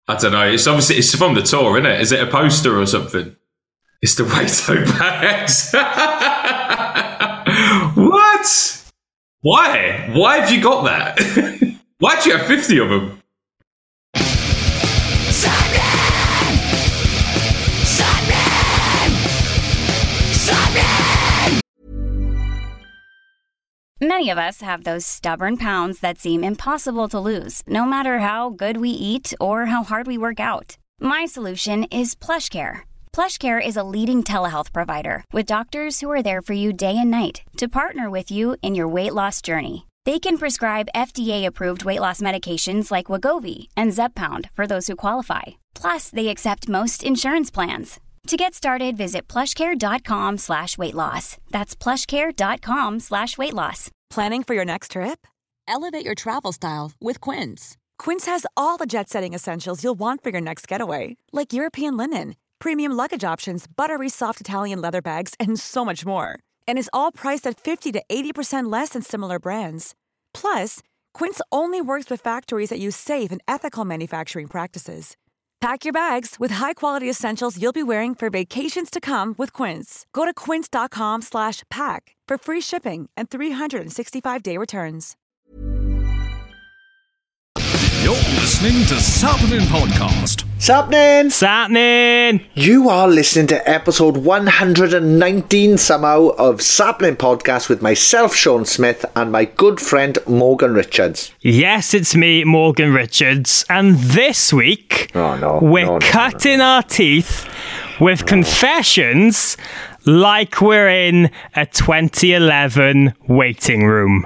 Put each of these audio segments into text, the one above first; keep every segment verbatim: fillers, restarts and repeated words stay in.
I don't know. It's obviously it's from the tour, isn't it? Is it a poster or something? It's the Waito bags. What? Why? Why have you got that? Why do you have fifty of them? Many of us have those stubborn pounds that seem impossible to lose, no matter how good we eat or how hard we work out. My solution is PlushCare. PlushCare is a leading telehealth provider with doctors who are there for you day and night to partner with you in your weight loss journey. They can prescribe F D A-approved weight loss medications like Wegovy and Zepbound for those who qualify. Plus, they accept most insurance plans. To get started, visit plushcare.com slash weight loss. That's plushcare.com slash weight loss. Planning for your next trip? Elevate your travel style with Quince. Quince has all the jet-setting essentials you'll want for your next getaway, like European linen, premium luggage options, buttery soft Italian leather bags, and so much more. And is all priced at fifty to eighty percent less than similar brands. Plus, Quince only works with factories that use safe and ethical manufacturing practices. Pack your bags with high-quality essentials you'll be wearing for vacations to come with Quince. Go to quince.com slash pack for free shipping and three sixty-five day returns. You're listening to Sapnin Podcast. Sapnin! Sapnin! You are listening to episode one hundred nineteen somehow of Sapnin Podcast with myself, Sean Smith, and my good friend Morgan Richards. Yes, it's me, Morgan Richards, and this week oh, no, we're no, no, cutting no, no. our teeth with confessions like we're in a twenty eleven waiting room.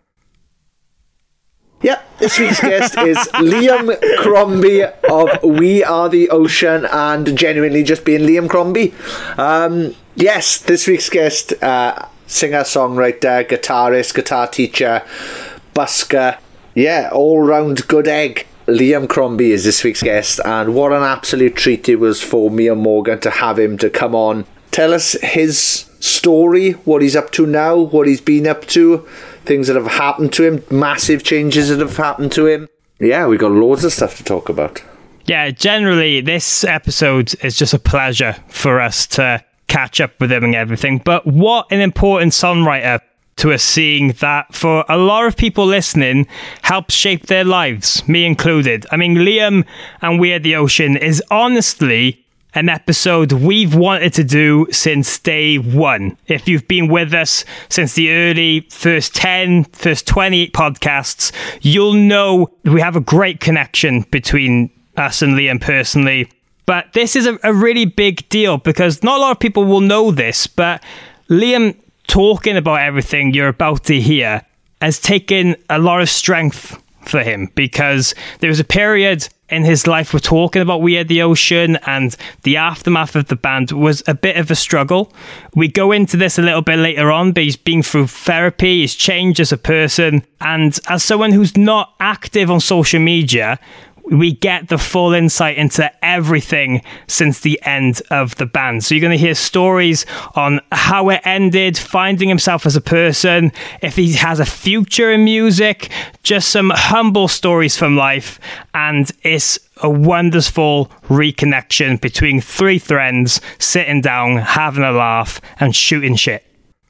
Yep, this week's guest is Liam Crombie of We Are the Ocean, and genuinely just being Liam Crombie. Um, yes, this week's guest, uh, singer, songwriter, guitarist, guitar teacher, busker, yeah, all-round good egg. Liam Crombie is this week's guest, and what an absolute treat it was for me and Morgan to have him to come on. Tell us his story, what he's up to now, what he's been up to, things that have happened to him, massive changes that have happened to him. Yeah, we got loads of stuff to talk about. Yeah, generally, this episode is just a pleasure for us to catch up with him and everything. But what an important songwriter to us, seeing that for a lot of people listening helps shape their lives, me included. I mean, Liam and We Are the Ocean is honestly an episode we've wanted to do since day one. If you've been with us since the early first ten, first twenty-eight podcasts, you'll know we have a great connection between us and Liam personally. But this is a, a really big deal because not a lot of people will know this, but Liam talking about everything you're about to hear has taken a lot of strength for him, because there was a period in his life we're talking about We Are the Ocean, and the aftermath of the band was a bit of a struggle. We go into this a little bit later on, but he's been through therapy, he's changed as a person, and as someone who's not active on social media, we get the full insight into everything since the end of the band. So you're going to hear stories on how it ended, finding himself as a person, if he has a future in music, just some humble stories from life. And it's a wonderful reconnection between three friends sitting down, having a laugh and shooting shit.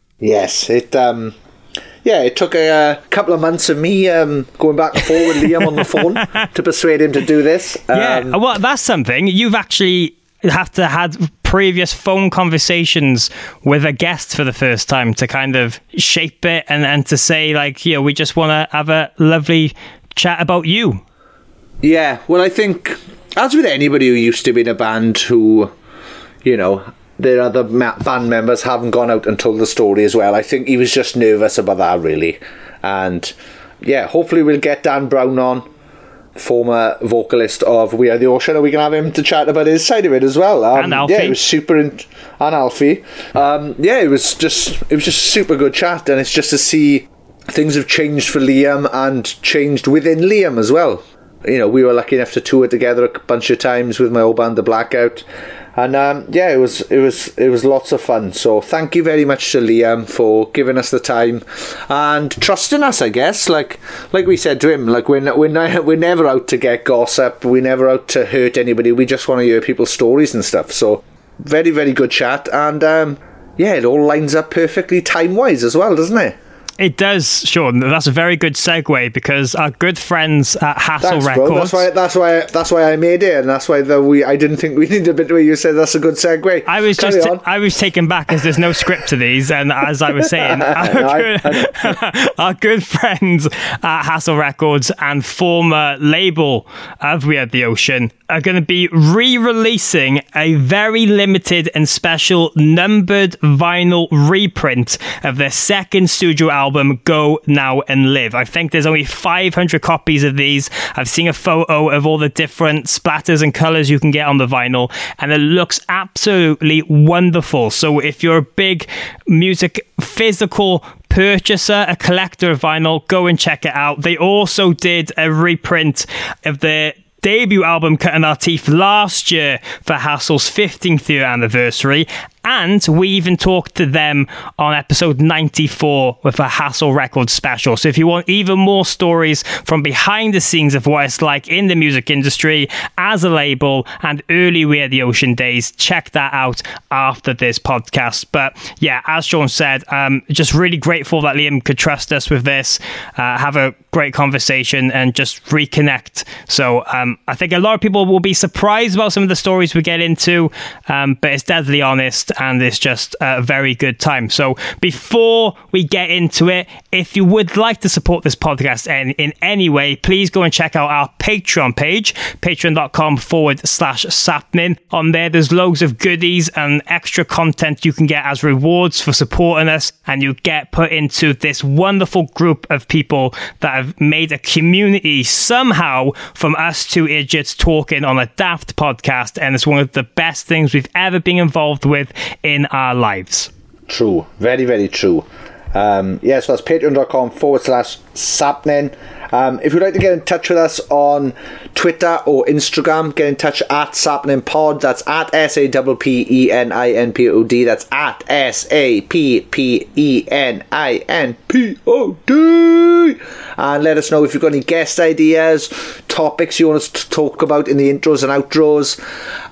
Yes, it... um. Yeah, it took a uh, couple of months of me um, going back and forth with Liam on the phone to persuade him to do this. Um, yeah, well, that's something. You've actually have to had previous phone conversations with a guest for the first time to kind of shape it and, and to say, like, you know, we just want to have a lovely chat about you. Yeah, well, I think, as with anybody who used to be in a band who, you know, their other ma- band members haven't gone out and told the story as well. I think he was just nervous about that, really. And yeah, hopefully we'll get Dan Brown on, former vocalist of We Are the Ocean, and we can have him to chat about his side of it as well. Um, and Alfie. Yeah, it was super, in- and Alfie. Um, yeah, it was just it was just super good chat, and it's just to see things have changed for Liam and changed within Liam as well. You know, we were lucky enough to tour together a bunch of times with my old band, The Blackout. And um, yeah, it was it was it was lots of fun. So thank you very much to Liam for giving us the time and trusting us. I guess, like like we said to him, like we're we're we're never out to get gossip. We're never out to hurt anybody. We just want to hear people's stories and stuff. So very very good chat, and um, yeah, it all lines up perfectly time wise as well, doesn't it? It does, Sean. That's a very good segue because our good friends at Hassle Thanks, Records. Bro. That's why. That's why. That's why I made it, and that's why the, we. I didn't think we needed a bit where you said that's a good segue. I was Carry just. on. I was taken back as there's no script to these, and as I was saying, our, good, our good friends at Hassle Records and former label of We Are the Ocean are going to be re-releasing a very limited and special numbered vinyl reprint of their second studio album. Album Go Now and Live. I think there's only five hundred copies of these. I've seen a photo of all the different splatters and colours you can get on the vinyl, and it looks absolutely wonderful. So if you're a big music physical purchaser, a collector of vinyl, go and check it out. They also did a reprint of the debut album Cutting Our Teeth last year for Hassle's fifteenth year anniversary, and we even talked to them on episode ninety-four with a Hassle Records special. So if you want even more stories from behind the scenes of what it's like in the music industry as a label and early We Are the Ocean days, check that out after this podcast. But yeah, as Sean said, um, just really grateful that Liam could trust us with this, uh, have a great conversation and just reconnect. So um, I think a lot of people will be surprised about some of the stories we get into, um, but it's deadly honest and it's just a very good time. So before we get into it, if you would like to support this podcast in, in any way, please go and check out our Patreon page, patreon.com forward slash sapnin. On there, there's loads of goodies and extra content you can get as rewards for supporting us, and you get put into this wonderful group of people that have made a community somehow from us two idiots talking on a daft podcast, and it's one of the best things we've ever been involved with in our lives. True. Very, very true. Um, yeah, so that's patreon.com forward slash sapnin. Um, if you'd like to get in touch with us on Twitter or Instagram, get in touch at Sapnin Pod. That's at S A P P E N I N P O D. That's at S A P P E N I N P O D. And let us know if you've got any guest ideas, topics you want us to talk about in the intros and outros.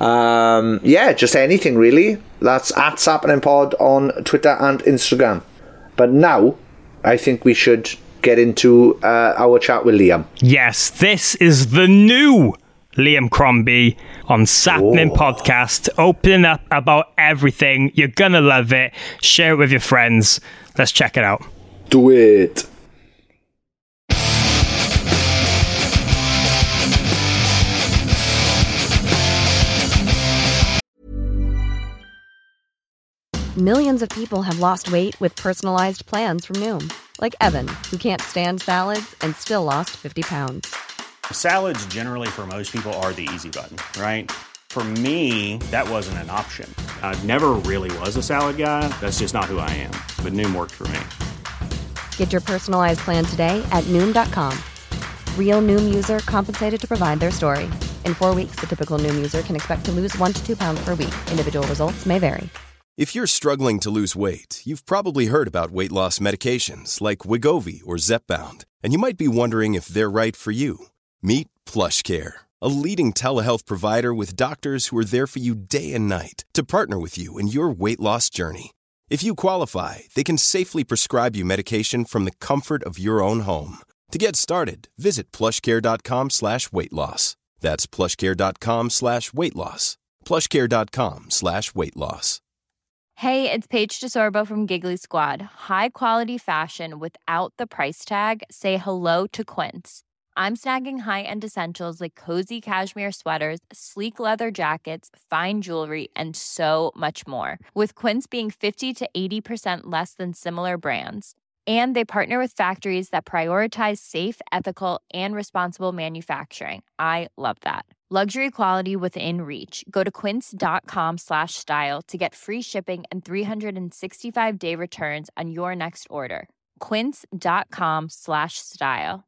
Um, yeah, just anything really. That's at Sapnin Pod on Twitter and Instagram. But now, I think we should get into uh, our chat with Liam. Yes, this is the new Liam Crombie on Sapnin oh. Podcast, opening up about everything. You're gonna love it. Share it with your friends. Let's check it out. Do it. Millions of people have lost weight with personalized plans from Noom. Like Evan, who can't stand salads and still lost fifty pounds. Salads generally for most people are the easy button, right? For me, that wasn't an option. I never really was a salad guy. That's just not who I am. But Noom worked for me. Get your personalized plan today at Noom dot com. Real Noom user compensated to provide their story. In four weeks, the typical Noom user can expect to lose one to two pounds per week. Individual results may vary. If you're struggling to lose weight, you've probably heard about weight loss medications like Wegovy or Zepbound, and you might be wondering if they're right for you. Meet PlushCare, a leading telehealth provider with doctors who are there for you day and night to partner with you in your weight loss journey. If you qualify, they can safely prescribe you medication from the comfort of your own home. To get started, visit plushcare.com slash weight loss. That's plushcare.com slash weight loss. plushcare.com slash weight loss. Hey, it's Paige DeSorbo from Giggly Squad. High quality fashion without the price tag. Say hello to Quince. I'm snagging high-end essentials like cozy cashmere sweaters, sleek leather jackets, fine jewelry, and so much more. With Quince being fifty to eighty percent less than similar brands. And they partner with factories that prioritize safe, ethical, and responsible manufacturing. I love that. Luxury quality within reach. Go to quince.com slash style to get free shipping and three sixty-five day returns on your next order. Quince.com slash style.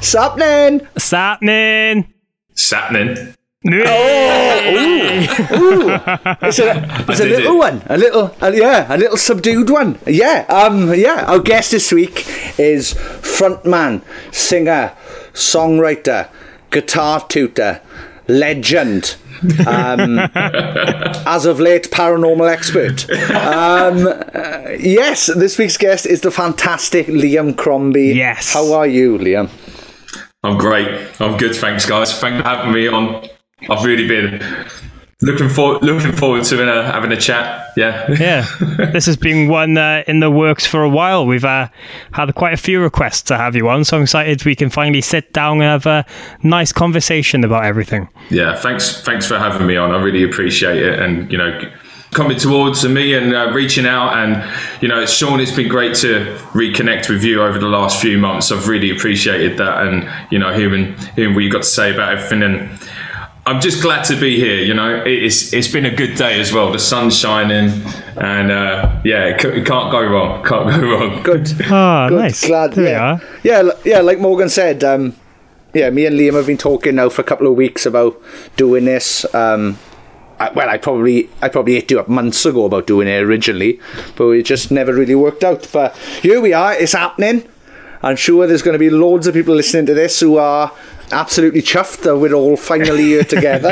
Sapnin! Sapnin! Sapnin. Oh, ooh, ooh. It's a, it's a little it. one, a little, uh, yeah, a little subdued one. Yeah, um, yeah. Our guest this week is frontman, singer, songwriter, guitar tutor, legend. um, as of late, paranormal expert. Um, uh, yes, this week's guest is the fantastic Liam Crombie. Yes. How are you, Liam? I'm great. I'm good, thanks, guys. Thanks for having me on. I've really been looking forward looking forward to uh, having a chat. Yeah, yeah. This has been one uh, in the works for a while. We've uh, had quite a few requests to have you on, so I'm excited we can finally sit down and have a nice conversation about everything. Yeah, thanks. Thanks for having me on. I really appreciate it, and you know, coming towards me and uh, reaching out, and you know, Sean, it's been great to reconnect with you over the last few months. I've really appreciated that, and you know, hearing hearing what you got to say about everything, and I'm just glad to be here. You know, it's it's been a good day as well. The sun's shining, and uh, yeah, it, it can't go wrong. Can't go wrong. Good. Oh, good. Nice. Glad. There yeah. we are. yeah, yeah. Like Morgan said, um, yeah, me and Liam have been talking now for a couple of weeks about doing this. Um, I, well, I probably I probably hit you up months ago about doing it originally, but it just never really worked out. But here we are. It's happening. I'm sure there's going to be loads of people listening to this who are absolutely chuffed that we're all finally here together.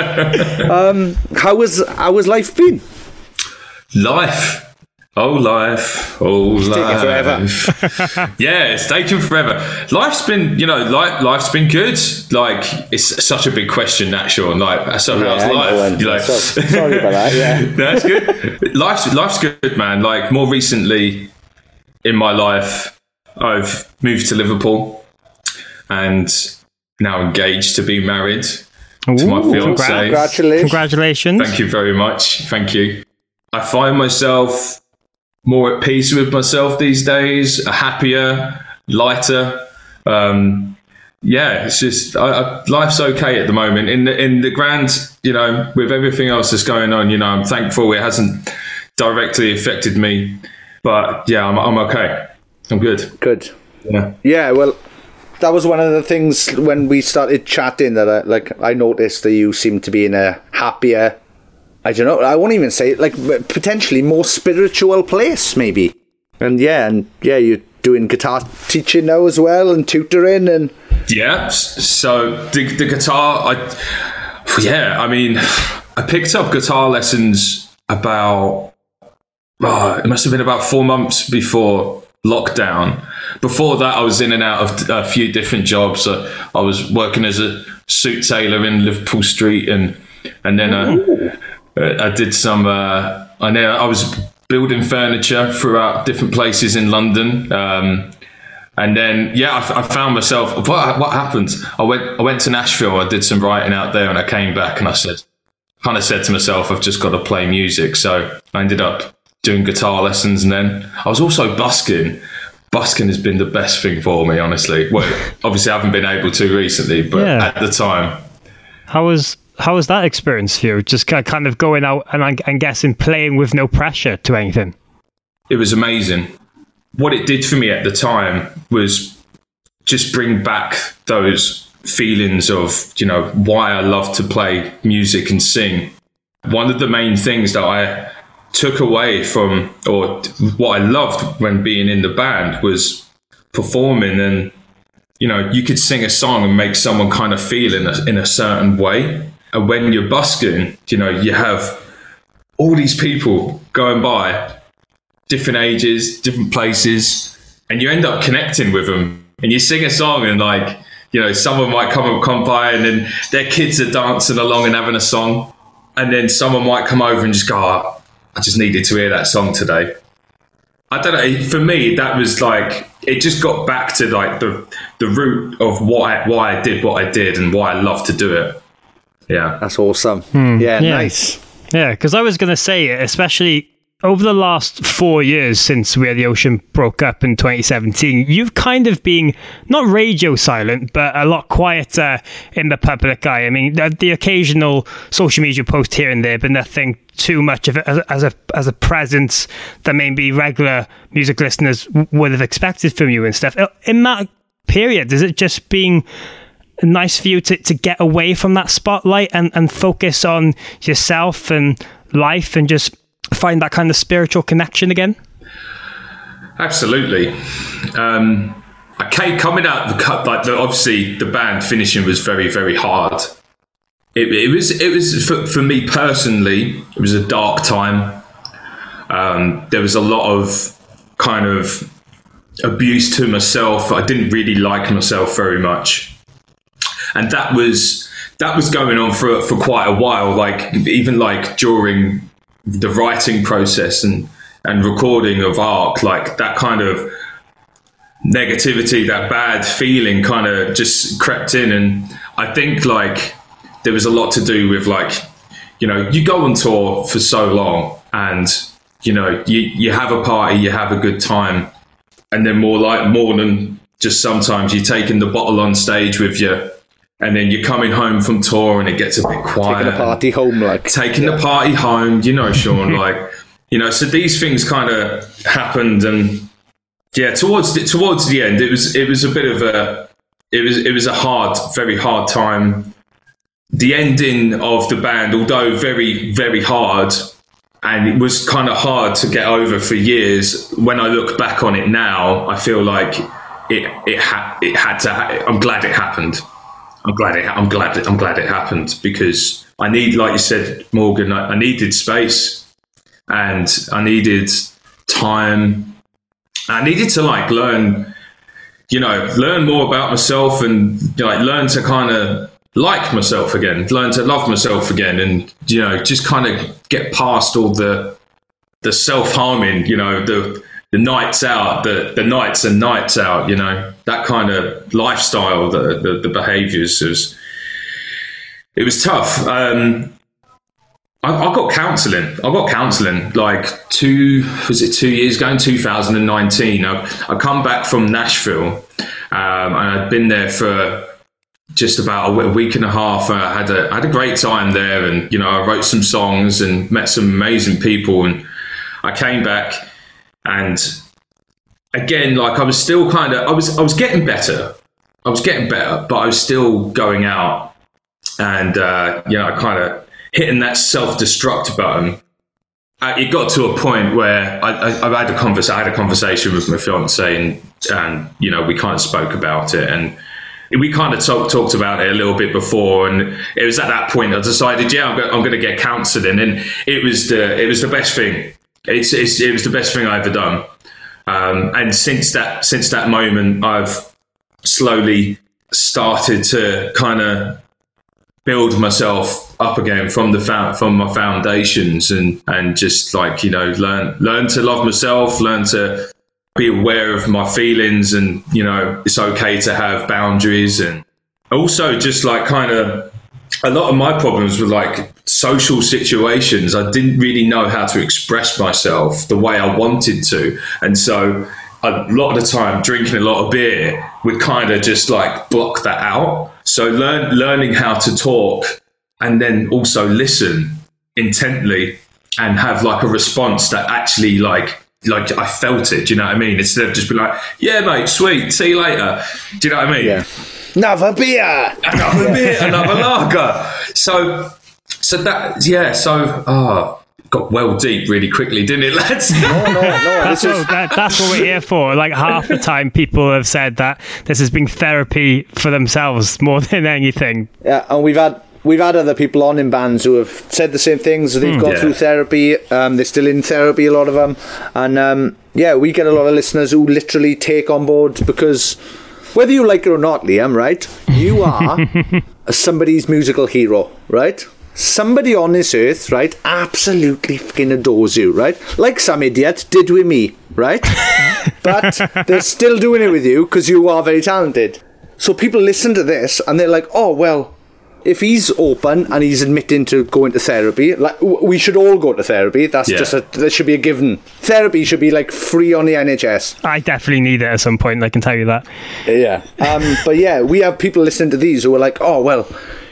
um, how was how has life been? Life, oh life, oh it's life. Taking forever. Yeah, it's taken forever. Life's been, you know, life, life's been good. Like, it's such a big question, that Sean. Like, so yeah, how's life? You know, so, sorry about that. Yeah, that's good. Life's life's good, man. Like, more recently in my life, I've moved to Liverpool and now engaged to be married Ooh, to my fiance. Congratulations. Congratulations. Thank you very much. Thank you. I find myself more at peace with myself these days, happier, lighter. Um, yeah, it's just I, I, life's okay at the moment. In the in the grand, you know, with everything else that's going on, you know, I'm thankful it hasn't directly affected me. But yeah, I'm I'm okay. I'm good. Good. Yeah. Yeah. Well, that was one of the things when we started chatting that I, like I noticed that you seem to be in a happier, I don't know, I won't even say it, like potentially more spiritual place maybe. And yeah, and yeah, you're doing guitar teaching now as well and tutoring and yeah. So the the guitar, I yeah, I mean, I picked up guitar lessons about oh, it must have been about four months before lockdown. Before that, I was in and out of a few different jobs. Uh, I was working as a suit tailor in Liverpool Street, and and then uh, I did some. Uh, I know I was building furniture throughout different places in London, um, and then yeah, I, I found myself. What what happened? I went I went to Nashville. I did some writing out there, and I came back, and I said, kind of said to myself, I've just got to play music. So I ended up doing guitar lessons, and then I was also busking. Busking has been the best thing for me, honestly. Well, obviously I haven't been able to recently, but yeah. At the time. How was how was that experience for you? Just kind of going out and I'm guessing playing with no pressure to anything. It was amazing. What it did for me at the time was just bring back those feelings of, you know, why I love to play music and sing. One of the main things that I took away from, or what I loved when being in the band, was performing, and you know, you could sing a song and make someone kind of feel in a, in a certain way. And when you're busking, you know, you have all these people going by, different ages, different places, and you end up connecting with them. And you sing a song, and like, you know, someone might come come by, and then their kids are dancing along and having a song, and then someone might come over and just go, oh, I just needed to hear that song today. I don't know. For me, that was like, it just got back to like the the root of why why I did what I did and why I love to do it. Yeah, that's awesome. Hmm. Yeah, yeah, nice. Yeah, because I was going to say, especially over the last four years since We Are the Ocean broke up in twenty seventeen, you've kind of been not radio silent, but a lot quieter in the public eye. I mean, the, the occasional social media post here and there, but nothing too much of it as, as a as a presence that maybe regular music listeners would have expected from you and stuff. In that period? Is it just being nice for you to, to get away from that spotlight and, and focus on yourself and life and just find that kind of spiritual connection again? Absolutely. Um, I came coming out of the cut, like the, obviously the band finishing was very, very hard. It, it was, it was for, for me personally, it was a dark time. Um, there was a lot of kind of abuse to myself. I didn't really like myself very much. And that was, that was going on for, for quite a while, like even like during the writing process and, and recording of Ark, like that kind of negativity, that bad feeling kind of just crept in. And I think like there was a lot to do with like, you know, you go on tour for so long and, you know, you, you have a party, you have a good time. And then more like more than just sometimes you're taking the bottle on stage with you. And then you're coming home from tour and it gets a bit quiet. Taking the party home, like. Taking yeah. the party home, you know, Sean, like, you know, so these things kind of happened. And yeah, towards the, towards the end, it was, it was a bit of a, it was, it was a hard, very hard time. The ending of the band, although very, very hard, and it was kind of hard to get over for years. When I look back on it now, I feel like it, it had, it had to, ha- I'm glad it happened. I'm glad it. I'm glad. It, I'm glad it happened because I need, like you said, Morgan. I, I needed space, and I needed time. I needed to like learn, you know, learn more about myself and like learn to kind of like myself again, learn to love myself again, and you know, just kind of get past all the the self harming, you know, the. The nights out, the, the nights and nights out, you know, that kind of lifestyle, the the, the behaviours was, it was tough. Um, I, I got counselling. I got counselling like two, was it two years ago in two thousand nineteen? I, I come back from Nashville um, and I'd been there for just about a week and a half. I had a, I had a great time there and, you know, I wrote some songs and met some amazing people and I came back. And again, like I was still kind of, I was, I was getting better. I was getting better, but I was still going out and, uh, you know, kind of hitting that self-destruct button. Uh, it got to a point where I, I, I had a convers- I had a conversation with my fiance and, and, you know, we kind of spoke about it and we kind of talk, talked about it a little bit before. And it was at that point I decided, yeah, I'm, go- I'm going to get counselling. And it was the, it was the best thing. It's, it's it was the best thing I ever done, um, and since that since that moment, I've slowly started to kind of build myself up again from the from my foundations, and, and just like you know learn learn to love myself, learn to be aware of my feelings, and you know it's okay to have boundaries, and also just like kind of. A lot of my problems were like social situations. I didn't really know how to express myself the way I wanted to. And so a lot of the time drinking a lot of beer would kind of just like block that out. So learn, learning how to talk and then also listen intently and have like a response that actually like, like I felt it. Do you know what I mean? Instead of just being like, yeah, mate, sweet, see you later. Do you know what I mean? Yeah. Another beer, another beer, another lager. So, so that, yeah. So, oh, got well deep really quickly, didn't it, lads? No, no, no. That's, this what, is... that, that's what we're here for. Like half the time, people have said that this has been therapy for themselves more than anything. Yeah, and we've had we've had other people on in bands who have said the same things. They've mm, gone yeah. through therapy. Um, they're still in therapy, a lot of them, and um, yeah, we get a lot of listeners who literally take on board because. Whether you like it or not, Liam, right? You are somebody's musical hero, right? Somebody on this earth, right, absolutely fucking adores you, right? Like some idiot did with me, right? But they're still doing it with you because you are very talented. So people listen to this and they're like, oh, well, if he's open and he's admitting to going to therapy, like we should all go to therapy. That's yeah. just a, that should be a given. Therapy should be like free on the N H S. I definitely need it at some point. I can tell you that. Yeah. Um, but yeah, we have people listening to these who are like, oh, well,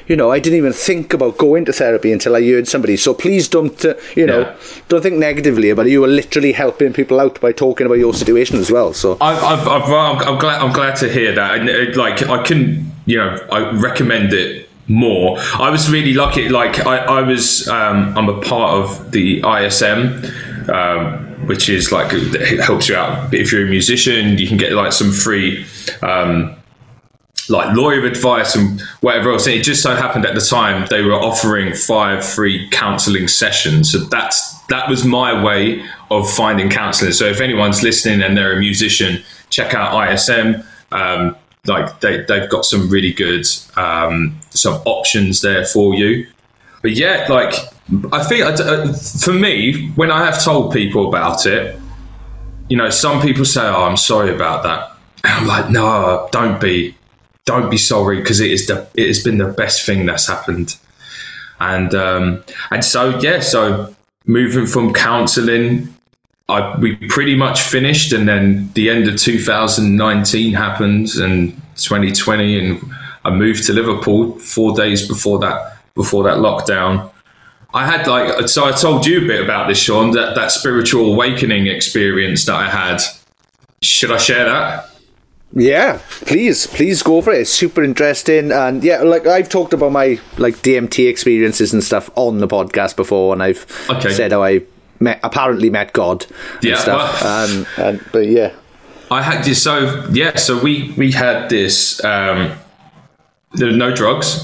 you know, I didn't even think about going to therapy until I heard somebody. So please don't, uh, you know, yeah. don't think negatively about it. You are literally helping people out by talking about your situation as well. So I've, I've, I've, I'm glad, I'm glad to hear that. And like, I can, you know, I recommend it more. I was really lucky. Like, I, I was, um, I'm a part of the I S M. Um, which is like, it helps you out if you're a musician. You can get like some free um, like lawyer advice and whatever else. And it just so happened at the time they were offering five free counselling sessions. So that's that was my way of finding counselling. So if anyone's listening and they're a musician, check out I S M. Um, like they, they've got some really good um, some options there for you. But yeah, like, I think uh, for me, when I have told people about it, you know, some people say, "Oh, I'm sorry about that," and I'm like, "No, don't be, don't be sorry, because it is the, it has been the best thing that's happened." And um, and so yeah, so moving from counselling, I we pretty much finished, and then the end of two thousand nineteen happened, and twenty twenty, and I moved to Liverpool four days before that. Before that lockdown, I had like, so I told you a bit about this, Sean, that, that spiritual awakening experience that I had. Should I share that? Yeah, please, please go for it. It's super interesting. And yeah, like I've talked about my like D M T experiences and stuff on the podcast before, and I've okay. said how I met, apparently met God and yeah, stuff. Well, um, and, but yeah. I had this, so yeah, so we, we had this, um, there were no drugs.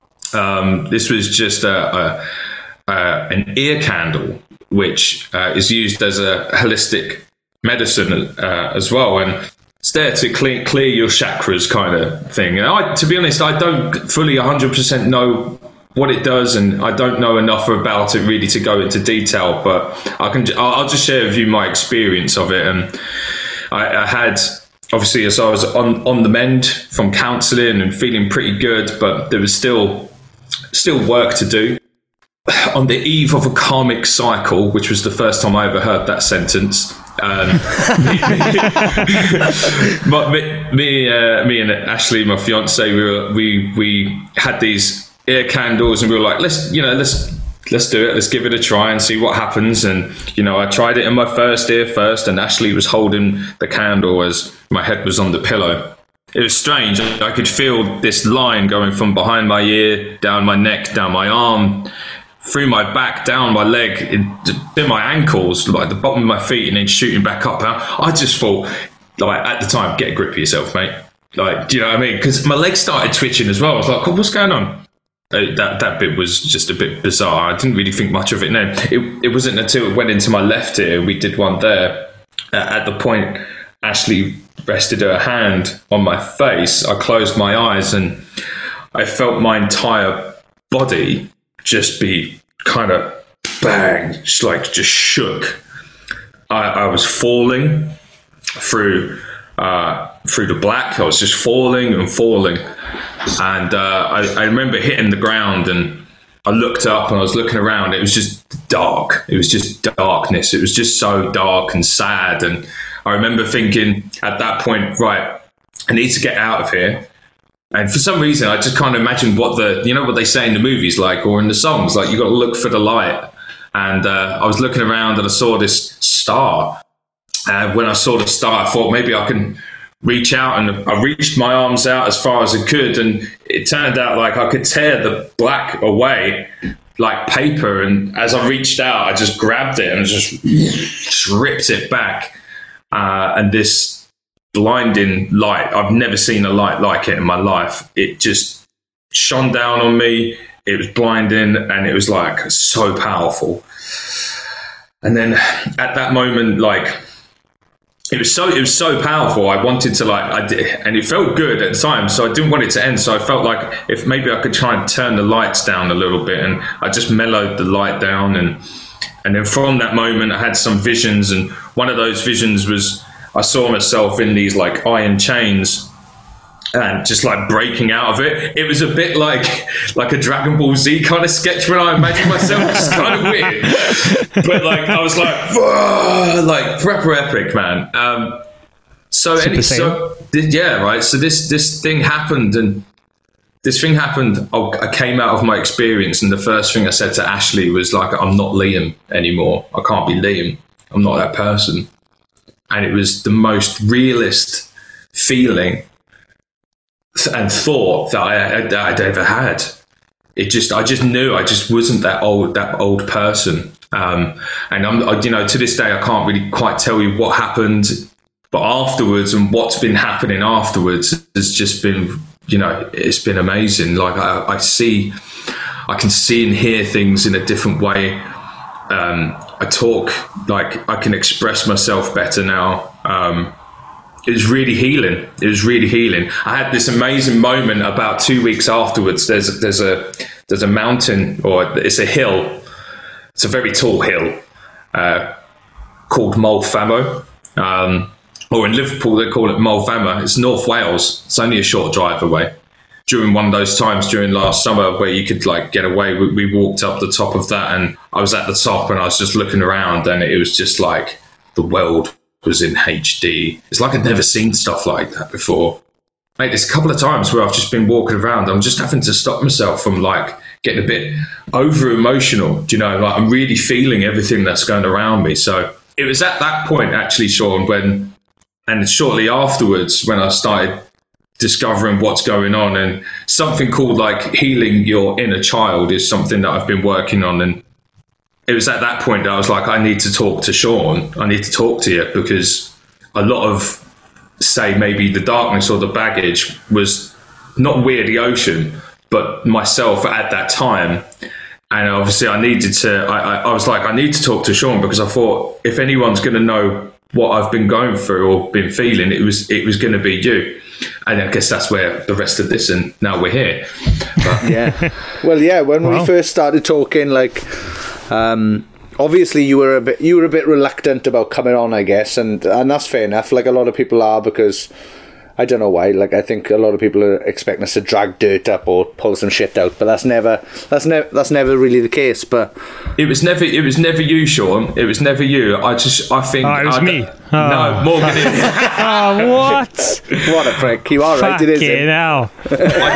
Um, this was just a, a, a, an ear candle, which uh, is used as a holistic medicine uh, as well, and it's there to clear, clear your chakras, kind of thing. And I, to be honest, I don't fully one hundred percent know what it does, and I don't know enough about it really to go into detail. But I can, I'll just share with you my experience of it. And I, I had. Obviously, as I was on, on the mend from counselling and feeling pretty good, but there was still still work to do. On the eve of a karmic cycle, which was the first time I ever heard that sentence, um, me, me, uh, me and Ashley, my fiance, we were we we had these ear candles, and we were like, let's you know let's. Let's do it. Let's give it a try and see what happens. And, you know, I tried it in my first ear first, and Ashley was holding the candle as my head was on the pillow. It was strange. I could feel this line going from behind my ear, down my neck, down my arm, through my back, down my leg, in my ankles, like the bottom of my feet, and then shooting back up. I just thought, like, at the time, get a grip of yourself, mate. Like, do you know what I mean? Because my legs started twitching as well. I was like, oh, what's going on? Uh, that that bit was just a bit bizarre. I didn't really think much of it then. It, it wasn't until it went into my left ear, we did one there. Uh, at the point Ashley rested her hand on my face, I closed my eyes, and I felt my entire body just be kind of bang, just like just shook. I, I was falling through uh, through the black. I was just falling and falling. And uh, I, I remember hitting the ground, and I looked up and I was looking around. It was just dark. It was just darkness. It was just so dark and sad. And I remember thinking at that point, right, I need to get out of here. And for some reason, I just kind of imagined what the, you know, what they say in the movies, like, or in the songs, like, you got to look for the light. And uh, I was looking around and I saw this star. And when I saw the star, I thought maybe I can reach out, and I reached my arms out as far as I could, and it turned out like I could tear the black away like paper, and as I reached out, I just grabbed it and just, just ripped it back, uh, and this blinding light, I've never seen a light like it in my life. It just shone down on me. It was blinding, and it was like so powerful. And then at that moment, like, It was so it was so powerful. I wanted to like I did, and it felt good at the time. So I didn't want it to end. So I felt like if maybe I could try and turn the lights down a little bit, and I just mellowed the light down, and and then from that moment I had some visions, and one of those visions was I saw myself in these like iron chains, and just like breaking out of it. It was a bit like like a Dragon Ball Z kind of sketch when I imagined myself. It's kind of weird, but like I was like, whoa, like proper epic, man. Um, so any, so yeah, right. So this this thing happened, and this thing happened. I came out of my experience, and the first thing I said to Ashley was like, I'm not Liam anymore. I can't be Liam. I'm not that person. And it was the most realist feeling and thought that I, that I'd ever had. It just, I just knew I just wasn't that old, that old person. Um, and I'm, you know, to this day, I can't really quite tell you what happened, but afterwards and what's been happening afterwards has just been, you know, it's been amazing. Like I, I see, I can see and hear things in a different way. Um, I talk, like I can express myself better now. Um, it was really healing. It was really healing. I had this amazing moment about two weeks afterwards. There's, there's a, there's a mountain, or it's a hill. It's a very tall hill uh, called Moel Famau. Um, or in Liverpool, they call it Moel Famau. It's North Wales. It's only a short drive away. During one of those times during last summer where you could like get away, we, we walked up the top of that, and I was at the top and I was just looking around, and it was just like the world was in H D. It's like I'd never seen stuff like that before. Like, there's a couple of times where I've just been walking around, I'm just having to stop myself from like getting a bit over emotional. Do you know, like I'm really feeling everything that's going around me. So it was at that point actually, Sean, when, and shortly afterwards, when I started discovering what's going on, and something called like healing your inner child is something that I've been working on. And it was at that point that I was like, I need to talk to Sean. I need to talk to you, because a lot of, say, maybe the darkness or the baggage was not We're the Ocean, but myself at that time. And obviously I needed to, I, I, I was like, I need to talk to Sean, because I thought if anyone's going to know what I've been going through or been feeling, it was, it was going to be you. And I guess that's where the rest of this, and now we're here. But, yeah. Well, yeah, when wow. we first started talking, like, um, obviously you were a bit, you were a bit reluctant about coming on, I guess. And, and that's fair enough. Like a lot of people are, because I don't know why. Like, I think a lot of people are expecting us to drag dirt up or pull some shit out, but that's never, that's never, that's never really the case. But it was never, it was never you, Sean. It was never you. I just, I think oh, it was I, me. Oh. No, Morgan. Oh, what? What a prick! You are right. It is. Fucking hell. Do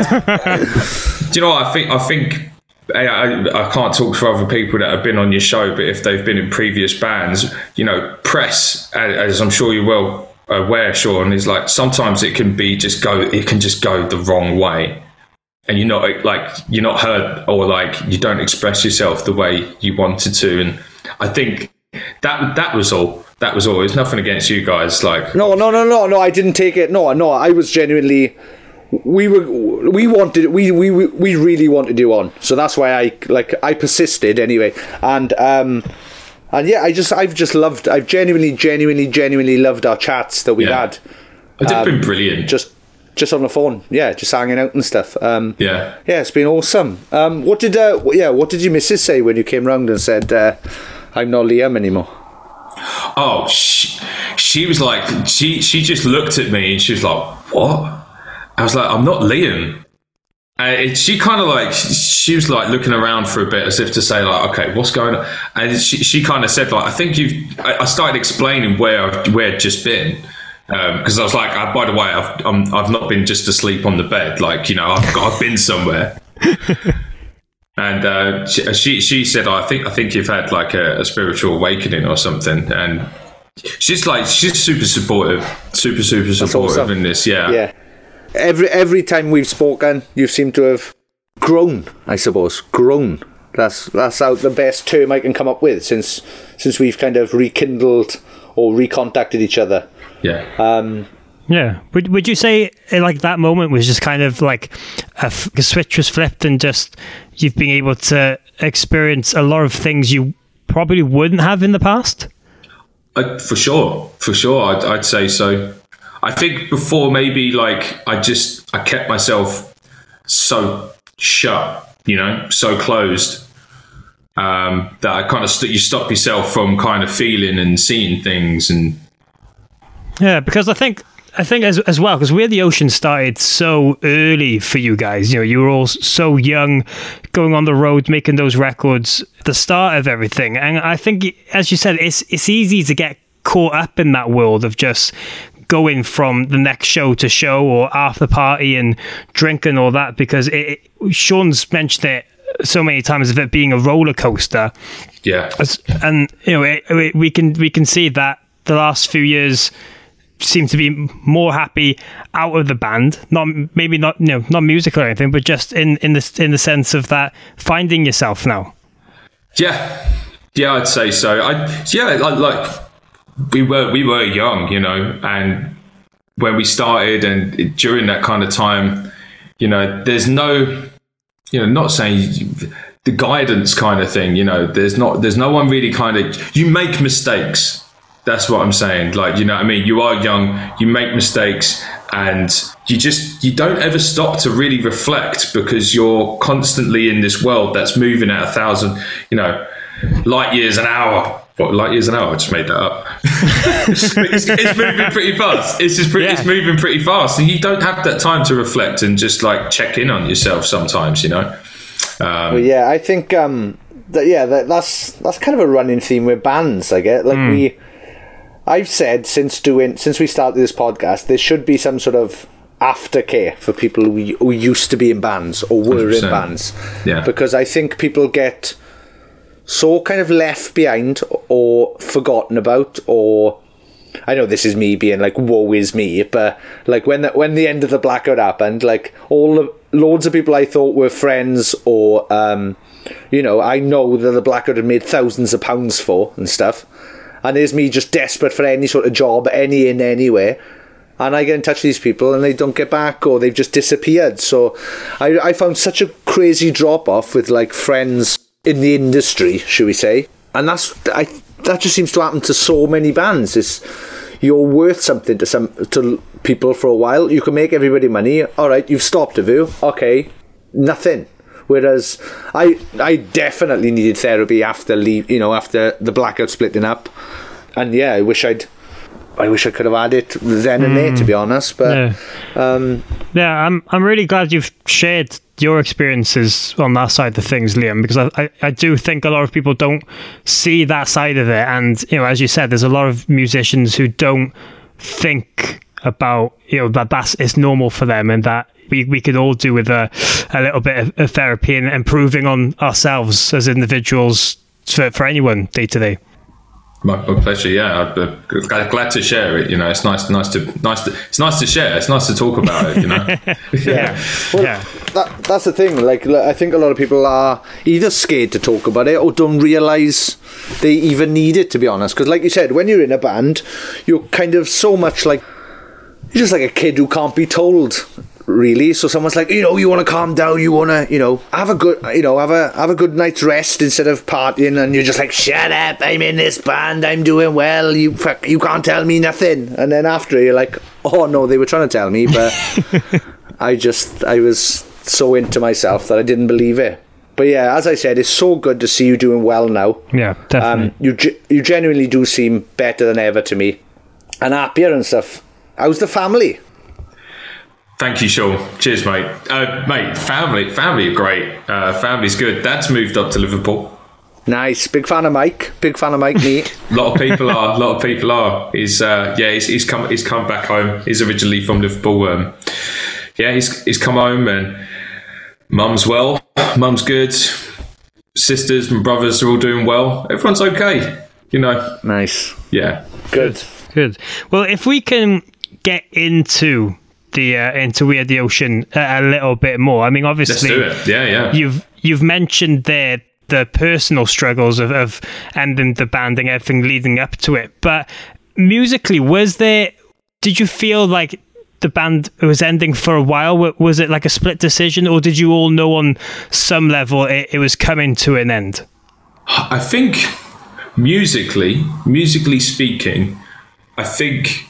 you know what I think? I think. I, I, I can't talk for other people that have been on your show, but if they've been in previous bands, you know, press, as I'm sure you're well aware, Sean, is like sometimes it can be just go, it can just go the wrong way, and you're not like you're not heard, or like you don't express yourself the way you wanted to. And I think that that was all. That was all. It's nothing against you guys. Like no, no, no, no, no. I didn't take it. No, no. I was genuinely. We were. We wanted. We we we really wanted you on. So that's why I like. I persisted anyway. And um, and yeah, I just. I've just loved. I've genuinely, genuinely, genuinely loved our chats that we've yeah. had. It's um, been brilliant. Just. Just on the phone, yeah, just hanging out and stuff. Um, yeah, yeah, it's been awesome. Um, what did, uh, yeah, what did your missus say when you came round and said, uh, "I'm not Liam anymore"? Oh, she, she was like, she she just looked at me and she was like, "What?" I was like, "I'm not Liam." And she kind of like, she was like looking around for a bit as if to say like, "Okay, what's going on?" And she she kind of said like, "I think you've." I started explaining where I've, where I'd just been. Because um, I was like, oh, by the way, I've I'm, I've not been just asleep on the bed. Like, you know, I've I've been somewhere. And uh, she, she she said, oh, I think I think you've had like a, a spiritual awakening or something. And she's like, she's super supportive, super super supportive awesome. in this. Yeah, yeah. Every every time we've spoken, you seem to have grown. I suppose grown. That's that's out the best term I can come up with since since we've kind of rekindled or recontacted each other. Yeah. Um, yeah. Would Would you say like that moment was just kind of like a, f- a switch was flipped, and just you've been able to experience a lot of things you probably wouldn't have in the past? Uh, for sure, for sure, I'd, I'd say so. I think before maybe like I just I kept myself so shut, you know, so closed um, that I kind of st- you stop yourself from kind of feeling and seeing things. And yeah, because I think I think as as well, because We're the Ocean started so early for you guys. You know, you were all so young, going on the road, making those records, the start of everything. And I think, as you said, it's it's easy to get caught up in that world of just going from the next show to show or after party and drink and all that, because it, it, Sean's mentioned it so many times of it being a roller coaster. Yeah, and you know it, it, we can we can see that the last few years seem to be more happy out of the band. Not maybe not you know not musical or anything, but just in in the in the sense of that finding yourself now. Yeah, yeah, I'd say so. I yeah, like, like we were we were young, you know, and when we started and during that kind of time, you know, there's no, you know, not saying the guidance kind of thing, you know, there's not there's no one really kind of, you make mistakes. That's what I'm saying. Like, you know what I mean? You are young, you make mistakes, and you just, you don't ever stop to really reflect because you're constantly in this world that's moving at a thousand, you know, light years an hour. What, light years an hour? I just made that up. it's, it's moving pretty fast. It's just pretty, yeah. It's moving pretty fast. And you don't have that time to reflect and just like check in on yourself sometimes, you know? Um, well, yeah, I think, um, that, yeah, that, that's, that's kind of a running theme with bands, I get. Like mm. we, I've said since doing since we started this podcast, there should be some sort of aftercare for people who, who used to be in bands or were one hundred percent in bands. Yeah. Because I think people get so kind of left behind or forgotten about, or I know this is me being like, woe is me, but like when the, when the end of the blackout happened, like all the loads of people I thought were friends or um, you know, I know that the blackout had made thousands of pounds for and stuff. And there's me just desperate for any sort of job, any in anywhere. And I get in touch with these people and they don't get back or they've just disappeared. So I, I found such a crazy drop-off with like friends in the industry, should we say. And that's I that just seems to happen to so many bands. It's, you're worth something to some to people for a while. You can make everybody money. All right, you've stopped, have you? Okay, nothing. Whereas I I definitely needed therapy after leave, you know, after the blackout splitting up, and yeah, I wish I'd I wish I could have had it then and mm. there, to be honest. But yeah. Um, yeah, I'm I'm really glad you've shared your experiences on that side of things, Liam, because I, I, I do think a lot of people don't see that side of it, and you know, as you said, there's a lot of musicians who don't think about, you know, that that's it's normal for them, and that we, we could all do with a, a little bit of, of therapy and improving on ourselves as individuals for, for anyone day to day. My, my pleasure. Yeah, I'm uh, glad to share it. You know, it's nice, nice to, nice to, it's nice to share. It's nice to talk about it. You know. yeah. Well, yeah. That, that's the thing. Like, I think a lot of people are either scared to talk about it or don't realise they even need it. To be honest, because like you said, when you're in a band, you're kind of so much like you're just like a kid who can't be told. Really, so someone's like, you know, you want to calm down, you want to, you know, have a good, you know, have a have a good night's rest instead of partying, and you're just like, shut up, I'm in this band, I'm doing well, you fuck, you can't tell me nothing. And then after you're like, oh no, they were trying to tell me, but I just, I was so into myself that I didn't believe it. But yeah, as I said, it's so good to see you doing well now. Yeah, definitely. Um, you you genuinely do seem better than ever to me, and happier and stuff. How's the family? Thank you, Sean. Cheers, mate. Uh, mate, family, family are great. Uh, family's good. Dad's moved up to Liverpool. Nice. Big fan of Mike. Big fan of Mike, me. A lot of people are. A lot of people are. He's uh, yeah. He's, he's come. He's come back home. He's originally from Liverpool. Um, yeah, he's he's come home, and mum's well. Mum's good. Sisters and brothers are all doing well. Everyone's okay. You know. Nice. Yeah. Good. Good. Well, if we can get into the uh, into We Are the Ocean a, a little bit more. I mean, obviously, let's do it. Yeah, yeah. You've you've mentioned there the personal struggles of, of ending the band and everything leading up to it, but musically, was there? Did you feel like the band was ending for a while? Was it like a split decision, or did you all know on some level it, it was coming to an end? I think musically, musically speaking, I think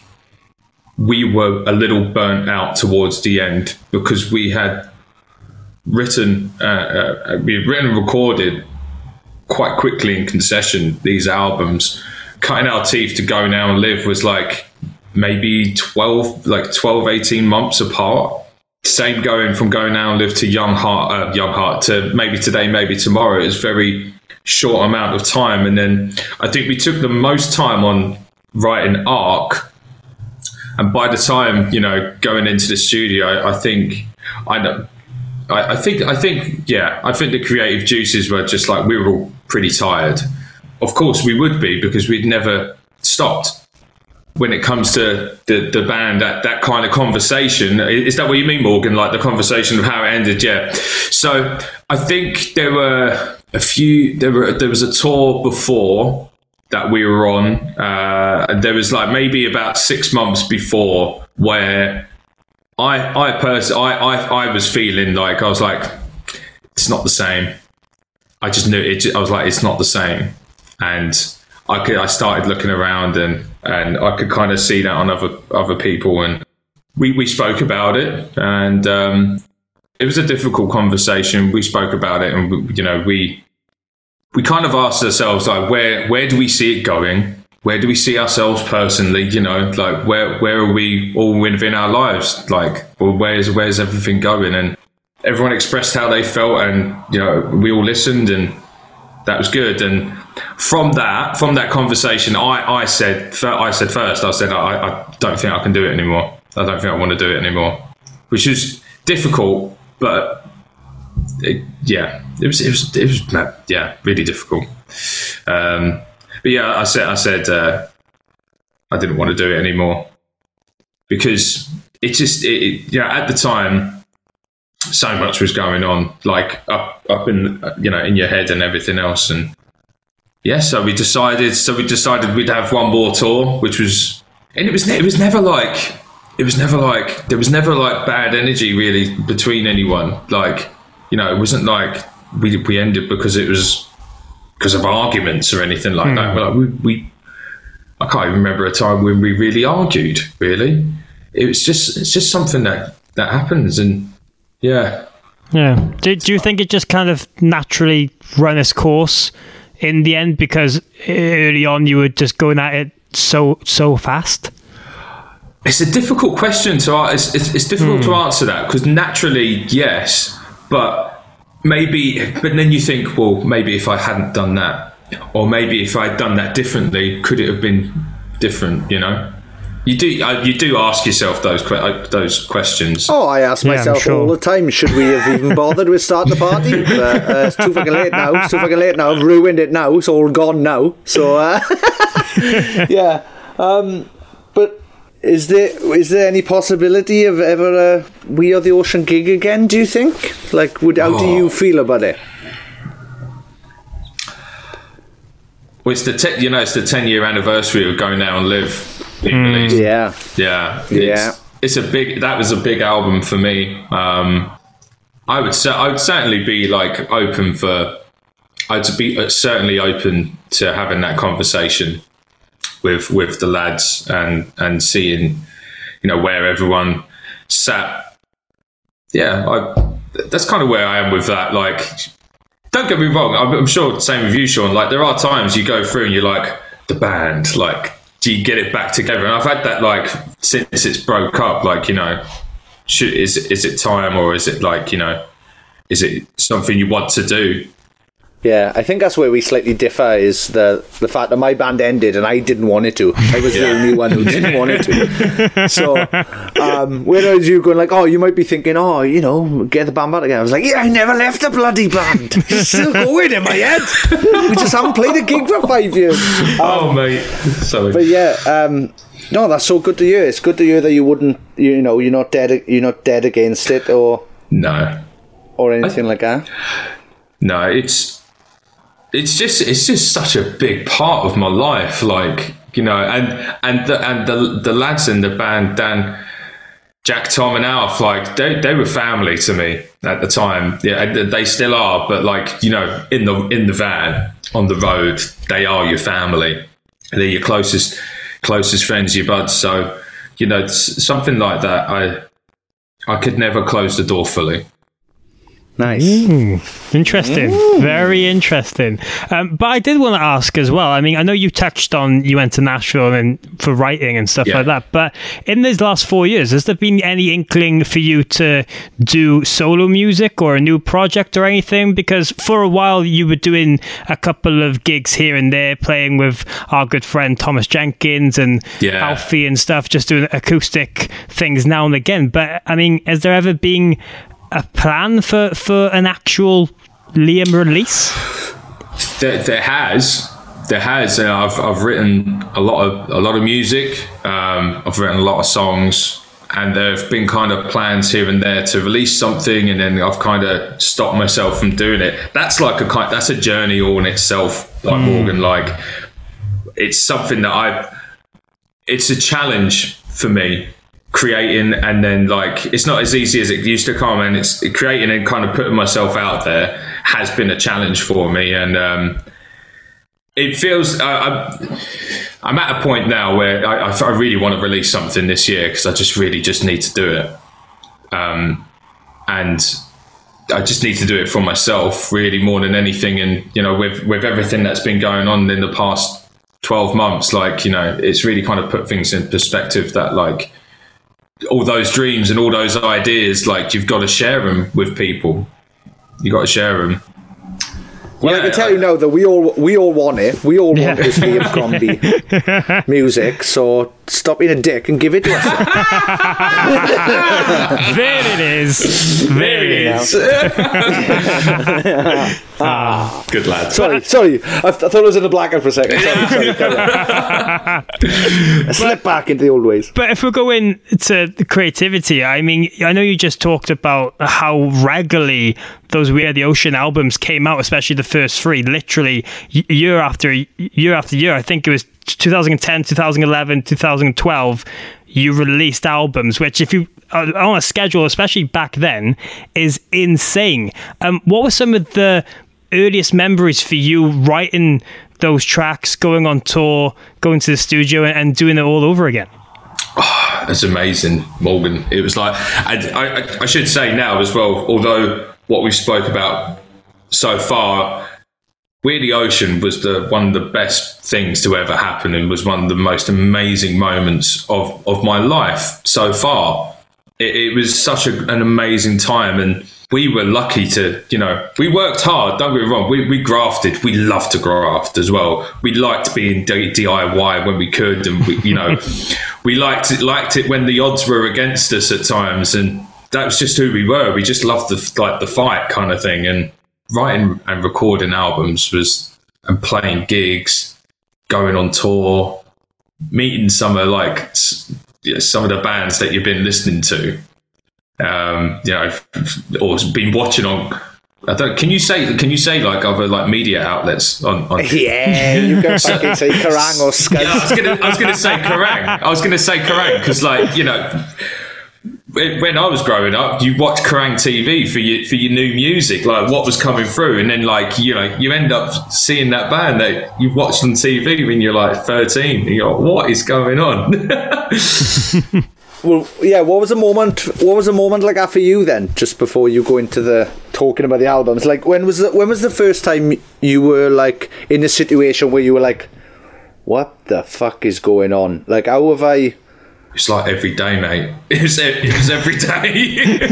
we were a little burnt out towards the end because we had written, uh, uh, we had written and recorded quite quickly in concession these albums. Cutting Our Teeth to Go Now and Live was like maybe twelve, like twelve, eighteen months apart. Same going from Go Now and Live to Young Heart, uh, Young Heart to maybe Today, Maybe Tomorrow. It was very short amount of time. And then I think we took the most time on writing Arc. and by the time, you know, going into the studio, I, I think I know. I, I think, I think, yeah, I think the creative juices were just like, we were all pretty tired. Of course we would be, because we'd never stopped. When it comes to the, the band, that, that kind of conversation, is that what you mean, Morgan? Like the conversation of how it ended? Yeah. So I think there were a few, there were, there was a tour before that we were on. Uh, and there was like maybe about six months before where I, I personally, I, I, I was feeling like, I was like, it's not the same. I just knew it. I was like, it's not the same. And I could, I started looking around and, and I could kind of see that on other, other people. And we, we spoke about it, and um, it was a difficult conversation. We spoke about it, and we, you know, we, we kind of asked ourselves, like, where, where do we see it going? Where do we see ourselves personally? You know, like where where are we all within our lives? Like, well, where's where's everything going? And everyone expressed how they felt, and you know, we all listened, and that was good. And from that, from that conversation, I, I said I said first, I said I, I don't think I can do it anymore. I don't think I want to do it anymore, which is difficult, but it, yeah, it was it was it was yeah really difficult. Um, But yeah, I said, I said, uh, I didn't want to do it anymore, because it just, it, it, you know, at the time, so much was going on, like up, up in, you know, in your head and everything else. And yeah, so we decided, so we decided we'd have one more tour, which was, and it was, it was never like, it was never like, there was never like bad energy really between anyone. Like, you know, it wasn't like we we ended because it was, because of arguments or anything like mm. that. But like we, we, I can't even remember a time when we really argued. Really, it was just it's just something that, that happens, and yeah, yeah. Do do you think it just kind of naturally run its course in the end, because early on you were just going at it so so fast? It's a difficult question to it's it's, it's difficult mm. to answer that, because naturally yes, but. Maybe, but then you think, well, maybe if I hadn't done that, or maybe if I'd done that differently, could it have been different? You know, you do uh, you do ask yourself those que- uh, those questions. Oh, I ask yeah, myself sure. all the time, should we have even bothered with starting the party? But uh, it's too fucking late now. It's too fucking late now. I've ruined it now. It's all gone now. So uh, yeah, um, but. Is there is there any possibility of ever a We Are the Ocean gig again, do you think? Like, would, how oh. do you feel about it? Well, it's the te- you know it's the ten year anniversary of Go Now and Live. Mm. Yeah, yeah, yeah. It's, it's a big. That was a big album for me. Um, I would say I would certainly be like open for. I'd be certainly open to having that conversation with with the lads and and seeing, you know, where everyone sat. Yeah, I, that's kind of where I am with that. Like, don't get me wrong, I'm, I'm sure the same with you, Sean. Like, there are times you go through and you're like, the band, like, do you get it back together? And I've had that like since it's broke up. Like, you know, should, is is it time, or is it like, you know, is it something you want to do? Yeah, I think that's where we slightly differ, is the the fact that my band ended and I didn't want it to. I was yeah. the only one who didn't want it to. So, um, whereas you going like, oh, you might be thinking, oh, you know, get the band back again. I was like, yeah, I never left the bloody band. It's still going in my head. We just haven't played a gig for five years. Um, oh, mate. Sorry. But yeah, um, no, that's so good to hear. It's good to hear that you wouldn't, you know, you're not dead, you're not dead against it, or no, or anything I, like that. No, it's. It's just it's just such a big part of my life, like, you know, and and the and the the lads in the band, Dan, Jack, Tom, and Alf, like they they were family to me at the time. Yeah, they still are, but like, you know, in the in the van on the road, they are your family. They're your closest closest friends, your buds. So, you know, something like that, I I could never close the door fully. Nice. Mm, interesting. Mm. Very interesting. Um, but I did want to ask as well. I mean, I know you touched on you went to Nashville and for writing and stuff yeah. like that. But in these last four years, has there been any inkling for you to do solo music or a new project or anything? Because for a while you were doing a couple of gigs here and there, playing with our good friend Thomas Jenkins and yeah. Alfie and stuff, just doing acoustic things now and again. But I mean, has there ever been a plan for, for an actual Liam release? There, there has, there has. Uh, I've I've written a lot of a lot of music. Um, I've written a lot of songs, and there have been kind of plans here and there to release something, and then I've kind of stopped myself from doing it. That's like a kind. That's a journey all in itself. Like mm. Morgan, like it's something that I. It's a challenge for me. Creating and then like it's not as easy as it used to come, and it's creating and kind of putting myself out there has been a challenge for me, and um, it feels uh, I'm, I'm at a point now where I, I really want to release something this year because I just really just need to do it, um, and I just need to do it for myself really more than anything. And you know, with with everything that's been going on in the past twelve months, like you know, it's really kind of put things in perspective that like. All those dreams and all those ideas, like you've got to share them with people. You got to share them. Well, yeah, I can tell I, you now that we all we all want it. We all yeah. want this Liam Crombie music. So stop being a dick and give it to us. There it is. There it is. ah, good lad. Sorry, sorry. I, th- I thought I was in the blackout for a second. Sorry, sorry. I slipped back into the old ways. But if we're going to the creativity, I mean, I know you just talked about how regularly those We Are the Ocean albums came out, especially the first three, literally year after year after year. I think it was twenty ten, twenty eleven, twenty twelve, you released albums, which if you are on a schedule, especially back then, is insane. Um, what were some of the earliest memories for you writing those tracks, going on tour, going to the studio and, and doing it all over again? Oh, that's amazing, Morgan. It was like, I, I, I should say now as well, although what we spoke about so far, We Are the Ocean was the one of the best things to ever happen and was one of the most amazing moments of, of my life so far. It, it was such a, an amazing time, and we were lucky to, you know, we worked hard, don't get me wrong, we, we grafted, we loved to graft as well. We liked being D I Y when we could, and we, you know, we liked it, liked it when the odds were against us at times, and that was just who we were. We just loved the like the fight kind of thing, and writing and recording albums was and playing gigs, going on tour, meeting some of like some of the bands that you've been listening to, um, you know, or been watching on. I don't. Can you say? Can you say like other like media outlets on? on yeah, you go fucking say Kerrang or Sky. Yeah, I was gonna. I was gonna say Kerrang. I was gonna say Kerrang because like you know. When I was growing up, you watched Kerrang T V for your for your new music, like what was coming through, and then like you know you end up seeing that band that you've watched on T V when you're like thirteen, and you're like, what is going on? Well, yeah. What was the moment? What was the moment like that for you then? Just before you go into the talking about the albums, like when was the, when was the first time you were like in a situation where you were like, what the fuck is going on? Like, how have I? It's like every day, mate. It was, it was every day.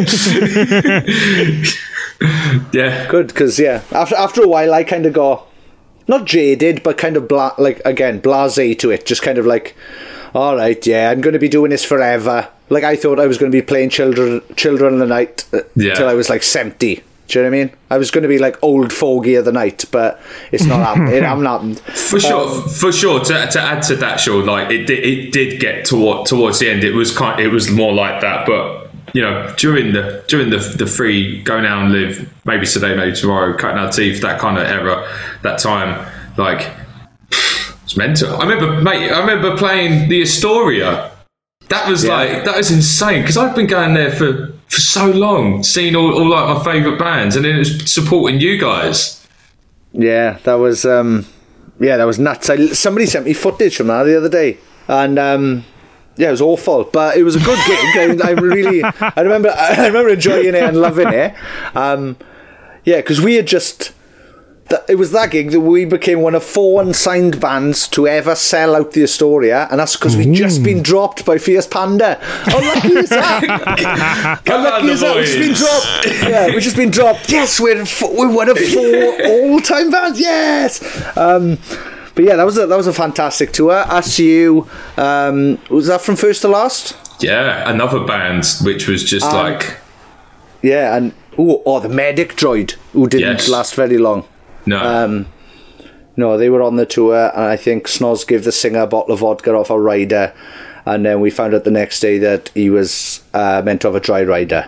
Yeah. Good, because, yeah, after after a while, I kind of got, not jaded, but kind of, bla- like, again, blasé to it. Just kind of like, all right, yeah, I'm going to be doing this forever. Like, I thought I was going to be playing Children Children of the Night uh, yeah. till I was, like, seventy. Do you know what I mean? I was going to be like old fogey of the night, but it's not happened. It hasn't happened. For sure, um, for sure. To, to add to that, sure, like it did, it did get toward towards the end. It was kind, it was more like that. But you know, during the during the the free go now and live, maybe today, maybe tomorrow, cutting our teeth, that kind of era, that time, like it's mental. I remember, mate. I remember playing the Astoria. That was yeah. like that was insane because I've been going there for. for so long, seeing all, all like my favourite bands, and then it was supporting you guys. Yeah, that was um, yeah, that was nuts. I, somebody sent me footage from that the other day, and um, yeah, it was awful, but it was a good gig. I, I really, I remember, I remember enjoying it and loving it. Um, Yeah, because we had just... Th- it was that gig that we became one of four unsigned bands to ever sell out the Astoria, and that's because we'd just been dropped by Fierce Panda. How lucky is that? How lucky is that? We've just been dropped. Yeah, we've just been dropped. Yes, we're, f- we're one of four all-time bands. Yes! Um... But yeah, that was a, that was a fantastic tour. As you, um, was that from first to last? Yeah, another band which was just um, like... Yeah, and ooh, oh, the Medic Droid, who didn't yes. last very long. No. Um, no, they were on the tour, and I think Snoz gave the singer a bottle of vodka off a rider, and then we found out the next day that he was uh, meant to have a dry rider.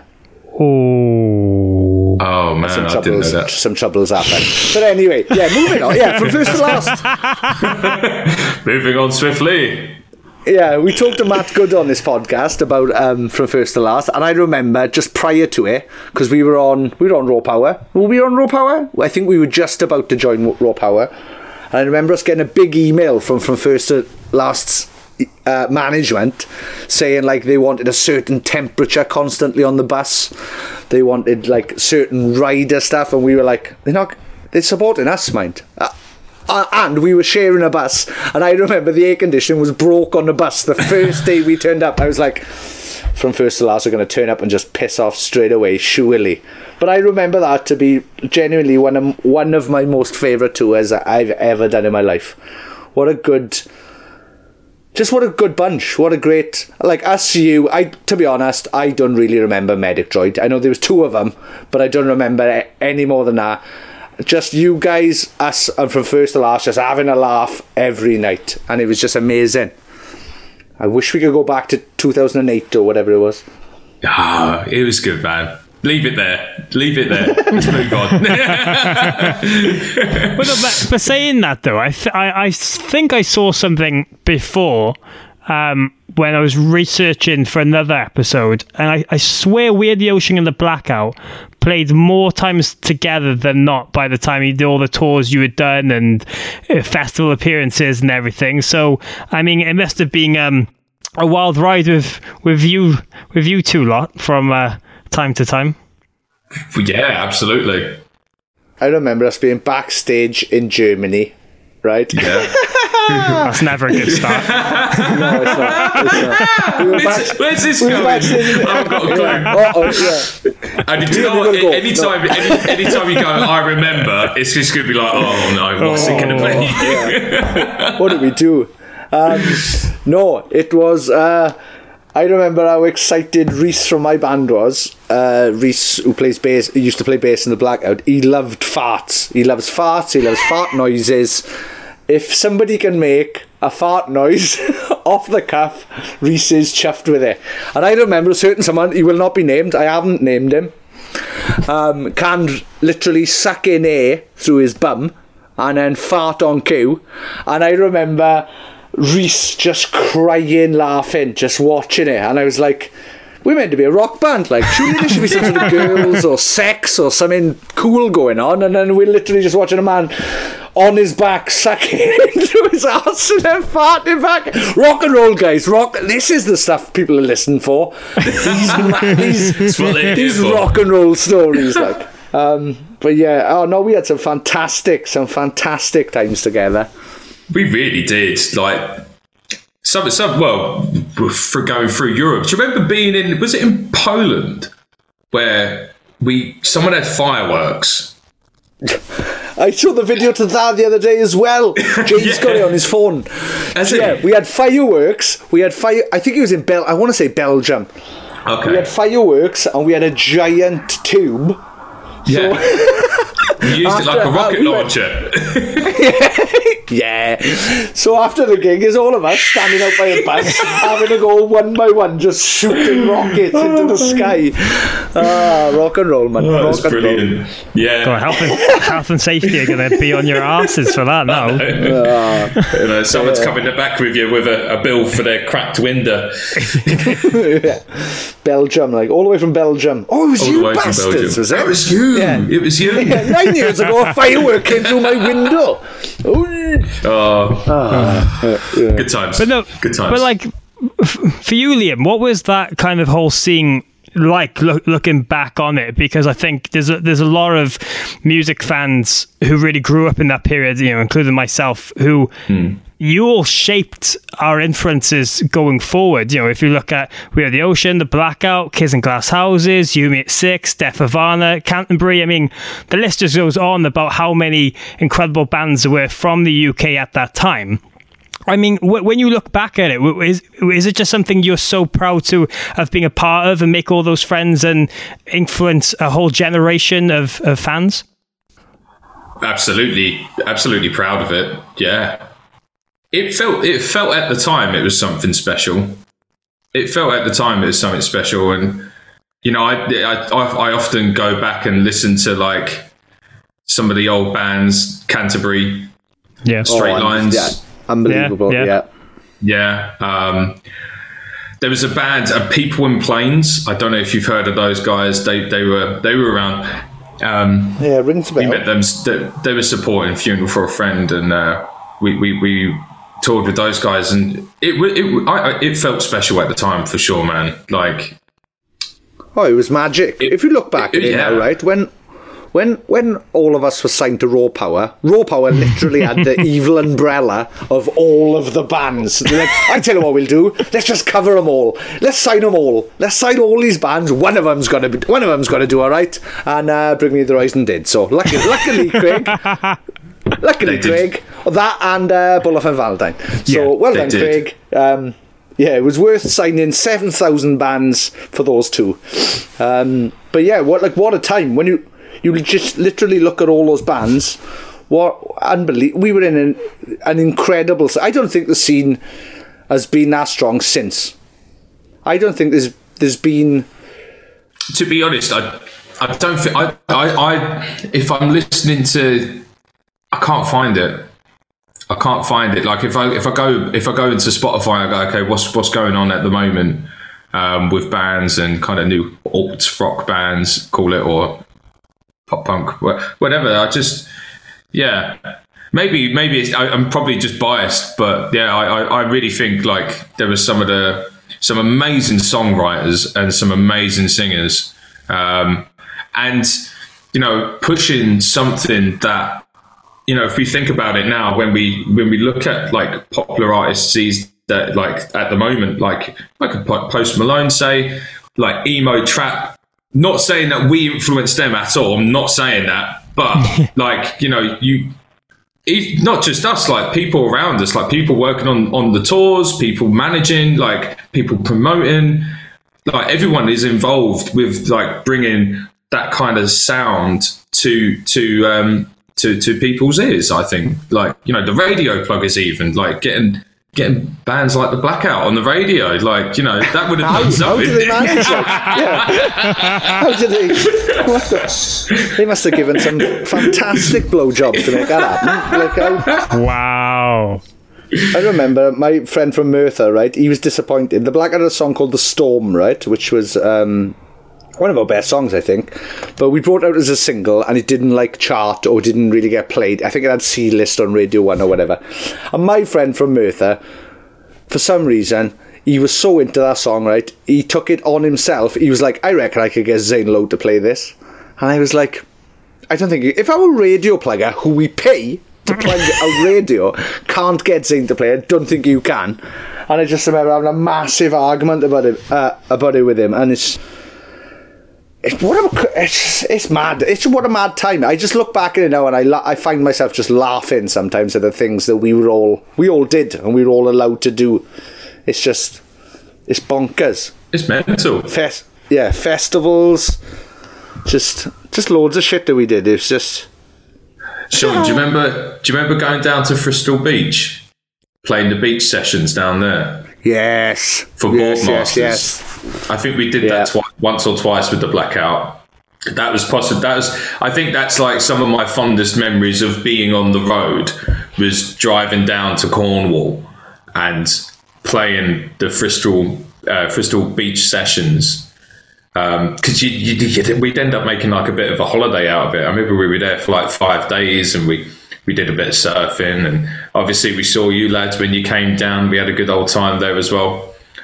Oh. Oh man, some I troubles, didn't know that. Some troubles happened. But anyway, yeah, moving on. Yeah, from first to last. Moving on swiftly. Yeah, we talked to Matt Good on this podcast about um, from first to last, and I remember just prior to it, because we were on we were on Raw Power. Were we on Raw Power? I think we were just about to join Raw Power, and I remember us getting a big email from from first to last's uh, management saying like they wanted a certain temperature constantly on the bus. They wanted like certain rider stuff, and we were like, they're not, they're supporting us, mind. Uh, uh, and we were sharing a bus, and I remember the air conditioning was broke on the bus the first day we turned up. I was like, from first to last, we're going to turn up and just piss off straight away, surely. But I remember that to be genuinely one of one of my most favourite tours that I've ever done in my life. What a good. Just what a good bunch. What a great... Like, us, you... I, to be honest, I don't really remember Medic Droid. I know there was two of them, but I don't remember any more than that. Just you guys, us, and from first to last, just having a laugh every night. And it was just amazing. I wish we could go back to two thousand eight or whatever it was. Ah, it was good, man. Leave it there. Leave it there. Let's move on. but, but, but saying that, though, I, th- I I think I saw something before um, when I was researching for another episode, and I, I swear Weird the Ocean and the Blackout played more times together than not by the time you did all the tours you had done and uh, festival appearances and everything. So, I mean, it must have been um, a wild ride with, with, you, with you two lot from... Uh, time to time. Yeah, absolutely. I remember us being backstage in Germany, right? Yeah. That's never a good start. No, it's not. It's not. We where's, back, where's this we going? I've got a clue. Yeah. Uh-oh, yeah. And you know what? Go. Anytime, no. any, anytime you go, I remember, it's just going to be like, oh no, what's oh, it going to be? Yeah. What did we do? Um, no, it was... Uh, I remember how excited Reese from my band was. Uh, Reese, who plays bass, who used to play bass in the Blackout. He loved farts. He loves farts. He loves fart noises. If somebody can make a fart noise off the cuff, Reese is chuffed with it. And I remember a certain someone, he will not be named, I haven't named him, um, can literally suck in air through his bum and then fart on cue. And I remember Reese just crying, laughing, just watching it. And I was like, we're meant to be a rock band. Like, surely there should be some sort of girls or sex or something cool going on. And then we're literally just watching a man on his back sucking into his ass and then farting back. Rock and roll, guys. Rock. This is the stuff people are listening for. These, these, these rock and roll stories, like. Um, but yeah, oh no, we had some fantastic, some fantastic times together. We really did. Like, some, some, well, for going through Europe. Do you remember being in, was it in Poland, where we, someone had fireworks? I saw the video to that the other day as well. Jay's yeah. got it on his phone. Has so, yeah, we had fireworks. We had fire. I think it was in Bel. I want to say Belgium. Okay. We had fireworks and we had a giant tube. Yeah. So, you used it like a rocket we launcher. Yeah. So after the gig is all of us standing out by a bus, having to go one by one, just shooting rockets oh, into the sky. Ah, rock and roll, man. Oh, rock that's brilliant. Roll. Yeah. God, health, and, health and safety are going to be on your asses for that now. Uh, you know, someone's yeah. coming back with you with a, a bill for their cracked window. Yeah. Belgium, like all the way from Belgium. Oh, it was all you bastards, was it? It was you. Yeah. It was you. Yeah, nine years ago, a firework came through my window. Oh. Oh, oh. Yeah. Good times. But no, good times. But like, f- for you, Liam, what was that kind of whole scene like look, looking back on it? Because I think there's a, there's a lot of music fans who really grew up in that period, you know, including myself, who mm. you all shaped our influences going forward. You know, if you look at We Are the Ocean, The Blackout, Kids in Glass Houses, Yumi at Six, Def Havana, Canterbury. I mean, the list just goes on about how many incredible bands there were from the U K at that time. I mean, w- when you look back at it, w- is is it just something you're so proud to have been a part of and make all those friends and influence a whole generation of, of fans? Absolutely, absolutely proud of it. Yeah, it felt it felt at the time it was something special. It felt at the time it was something special, and you know, I I, I often go back and listen to like some of the old bands, Canterbury, yeah, Straight oh, Lines. Yeah. Unbelievable, yeah. Yeah. yeah. Um, there was a band, uh, People in Planes. I don't know if you've heard of those guys. They they were they were around. Um, yeah, rings a bell. We met them. They, they were supporting Funeral for a Friend, and uh, we, we we toured with those guys, and it it I, it felt special at the time for sure, man. Like, oh, it was magic. It, if you look back it, at it yeah. now, right when. When when all of us were signed to Raw Power, Raw Power literally had the evil umbrella of all of the bands. They're like, I tell you what we'll do. Let's just cover them all. Let's sign them all. Let's sign all these bands. One of them's gonna be. One of them's gonna do all right. And uh, Bring Me the Horizon did. So luckily, luckily, Craig. Luckily, Craig. That and uh, Bullet and Valentine. So yeah, well done, did. Craig. Um, yeah, it was worth signing seven thousand bands for those two. Um, but yeah, what like what a time when you. You just literally look at all those bands. What unbelievable! We were in an, an incredible. I don't think the scene has been that strong since. I don't think there's there's been. To be honest, I I don't think I I, I if I'm listening to, I can't find it. I can't find it. Like if I if I go if I go into Spotify, I go, okay, what's what's going on at the moment um, with bands and kind of new alt rock bands, call it, or pop punk, whatever. I just, yeah, maybe maybe it's, I, I'm probably just biased, but yeah, I, I really think like there was some of the some amazing songwriters and some amazing singers, um, and you know, pushing something that, you know, if we think about it now, when we when we look at like popular artists these that like at the moment, like like a Post Malone, say, like emo trap. Not saying that we influenced them at all. I'm not saying that, but like, you know, you, not just us, like people around us, like people working on, on the tours, people managing, like people promoting, like everyone is involved with like bringing that kind of sound to, to, um, to, to people's ears. I think like, you know, the radio pluggers, even like getting, Getting bands like The Blackout on the radio, like, you know, that would have done something. How did they manage that? Yeah. How did they? What the? They must have given some fantastic blowjobs to make that happen. Like, how, wow. I remember my friend from Merthyr, right? He was disappointed. The Blackout had a song called The Storm, right? Which was um, one of our best songs, I think. But we brought it out as a single, and it didn't like chart or didn't really get played. I think it had C-list on Radio One or whatever. And my friend from Merthyr, for some reason, he was so into that song, right? He took it on himself. He was like, I reckon I could get Zane Lowe to play this. And I was like, I don't think... If our radio plugger, who we pay to plug our radio, can't get Zane to play, I don't think you can. And I just remember having a massive argument about it, uh, about it with him. And it's... It's, what a, it's, it's mad. It's what a mad time. I just look back at it now and I la- I find myself just laughing sometimes at the things that we were all we all did and we were all allowed to do. It's just it's bonkers. It's mental. Fest, yeah, festivals, just just loads of shit that we did. It's just. Sean, do you remember? Do you remember going down to Bristol Beach, playing the beach sessions down there? Yes. For yes, Boardmasters. Yes, yes. I think we did yeah. that twi- once or twice with the Blackout. That was possible. That was. I think that's like some of my fondest memories of being on the road was driving down to Cornwall and playing the Bristol uh, Bristol Beach sessions. Because um, you, you, you, we'd end up making like a bit of a holiday out of it. I remember we were there for like five days and we. We did a bit of surfing, and obviously we saw you lads when you came down. We had a good old time there as well.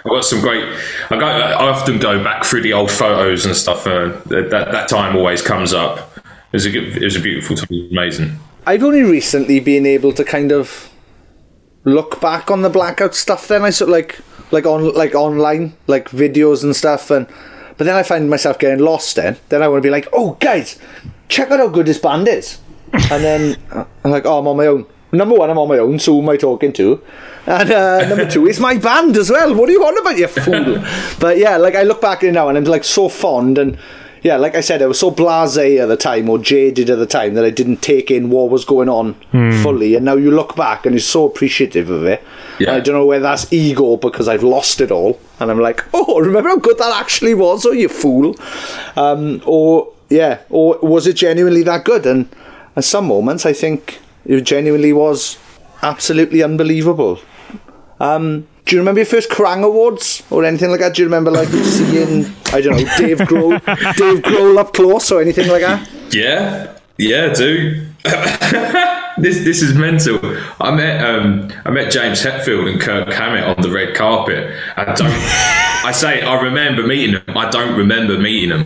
I've got some great. I go. I often go back through the old photos and stuff. Uh, that that time always comes up. It was a good, it was a beautiful time. It was amazing. I've only recently been able to kind of look back on the Blackout stuff. Then I sort of like like on like online like videos and stuff, and but then I find myself getting lost. Then then I want to be like, oh guys, check out how good this band is, and then I'm like, oh, I'm on my own. Number one, I'm on my own, so who am I talking to? And uh, number two, it's my band as well. What are you on about, you fool? But yeah, like I look back at it now and I'm like so fond, and yeah, like I said, I was so blasé at the time, or jaded at the time, that I didn't take in what was going on mm. fully. And now you look back and you're so appreciative of it. Yeah. I don't know whether that's ego because I've lost it all, and I'm like, oh, remember how good that actually was, oh, you fool. Um, or yeah, or was it genuinely that good? And at some moments, I think it genuinely was absolutely unbelievable. Um, do you remember your first Kerrang Awards or anything like that? Do you remember like seeing, I don't know, Dave Grohl, Dave Grohl up close or anything like that? Yeah, yeah, I do. this this is mental. I met um, I met James Hetfield and Kirk Hammett on the red carpet. I don't. I say I remember meeting them. I don't remember meeting them.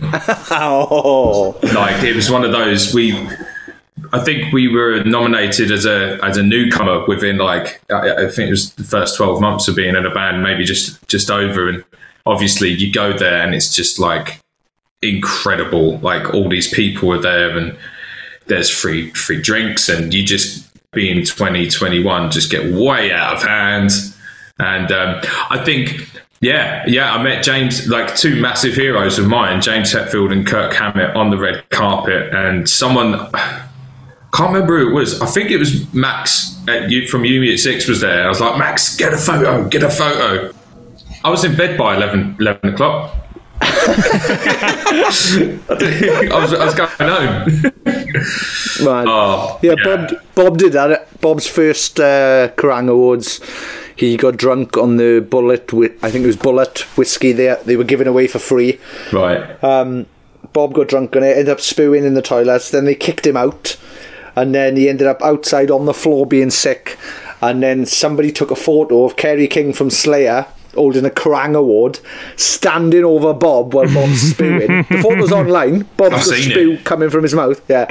Oh, like it was one of those we. I think we were nominated as a as a newcomer within like I, I think it was the first twelve months of being in a band, maybe just just over. And obviously you go there and it's just like incredible. Like all these people are there and there's free free drinks, and you just being twenty, twenty-one just get way out of hand. And um, I think yeah yeah I met James, like two massive heroes of mine, James Hetfield and Kirk Hammett, on the red carpet, and someone. Can't remember who it was. I think it was Max at U, from Umi at Six was there. I was like, Max, get a photo, get a photo. I was in bed by eleven, eleven o'clock. I, was, I was going home. Man. Oh, yeah, yeah. Bob, Bob did that. Bob's first uh, Kerrang Awards. He got drunk on the Bullet. I think it was Bullet whiskey. They they were giving away for free. Right. Um, Bob got drunk on it. Ended up spewing in the toilets. Then they kicked him out. And then he ended up outside on the floor being sick. And then somebody took a photo of Kerry King from Slayer holding a Kerrang Award, standing over Bob while Bob's spewing. The photo's online. Bob's got spew it. coming from his mouth. Yeah.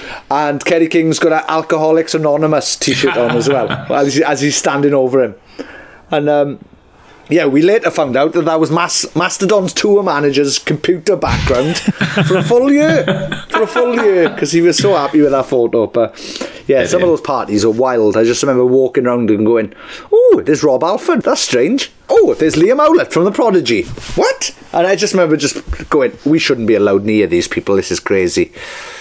And Kerry King's got an Alcoholics Anonymous t-shirt on as well, as, he, as he's standing over him. And um, yeah, we later found out that that was Mas- Mastodon's tour manager's computer background for a full year. For a full year, because he was so happy with that photo. But yeah, some of those parties are wild. I just remember walking around and going, oh, there's Rob Alford. That's strange. Oh, there's Liam Owlett from The Prodigy. What? And I just remember just going, we shouldn't be allowed near these people. This is crazy.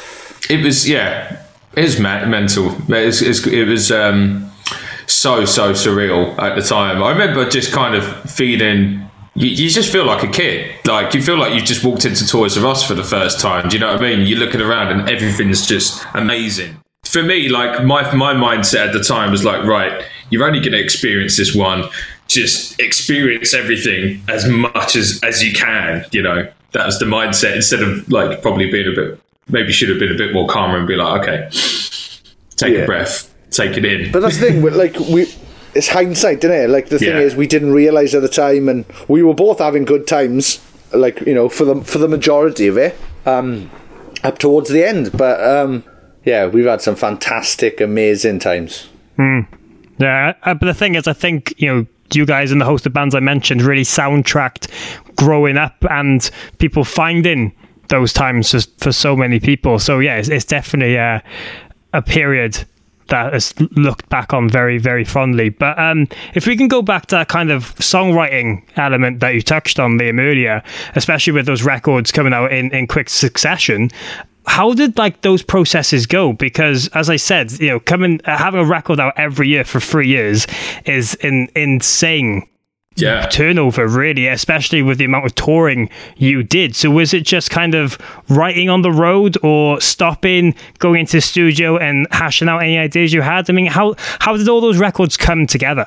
It was, yeah, it was ma- mental. It was, it was um, so, so surreal at the time. I remember just kind of feeling, you, you just feel like a kid. Like, you feel like you've just walked into Toys R Us for the first time. Do you know what I mean? You're looking around and everything's just amazing. For me, like, my my mindset at the time was like, right, you're only going to experience this one. Just experience everything as much as, as you can, you know. That was the mindset, instead of, like, probably being a bit, maybe should have been a bit more calmer and be like, okay, take yeah. a breath, take it in. But that's the thing, like, we, it's hindsight, isn't it? Like, the thing yeah. is, we didn't realise at the time, and we were both having good times, like, you know, for the, for the majority of it, um, up towards the end. But, um, yeah, we've had some fantastic, amazing times. Mm. Yeah, uh, but the thing is, I think, you know, you guys and the host of bands I mentioned really soundtracked growing up and people finding those times for, for so many people. So yeah, it's, it's definitely a, a period that is looked back on very, very fondly. But um, if we can go back to that kind of songwriting element that you touched on, Liam, earlier, especially with those records coming out in, in quick succession, how did like those processes go? Because as I said, you know, coming uh, having a record out every year for three years is an insane yeah. turnover, really, especially with the amount of touring you did. So was it just kind of writing on the road, or stopping, going into the studio and hashing out any ideas you had? I mean, how how did all those records come together?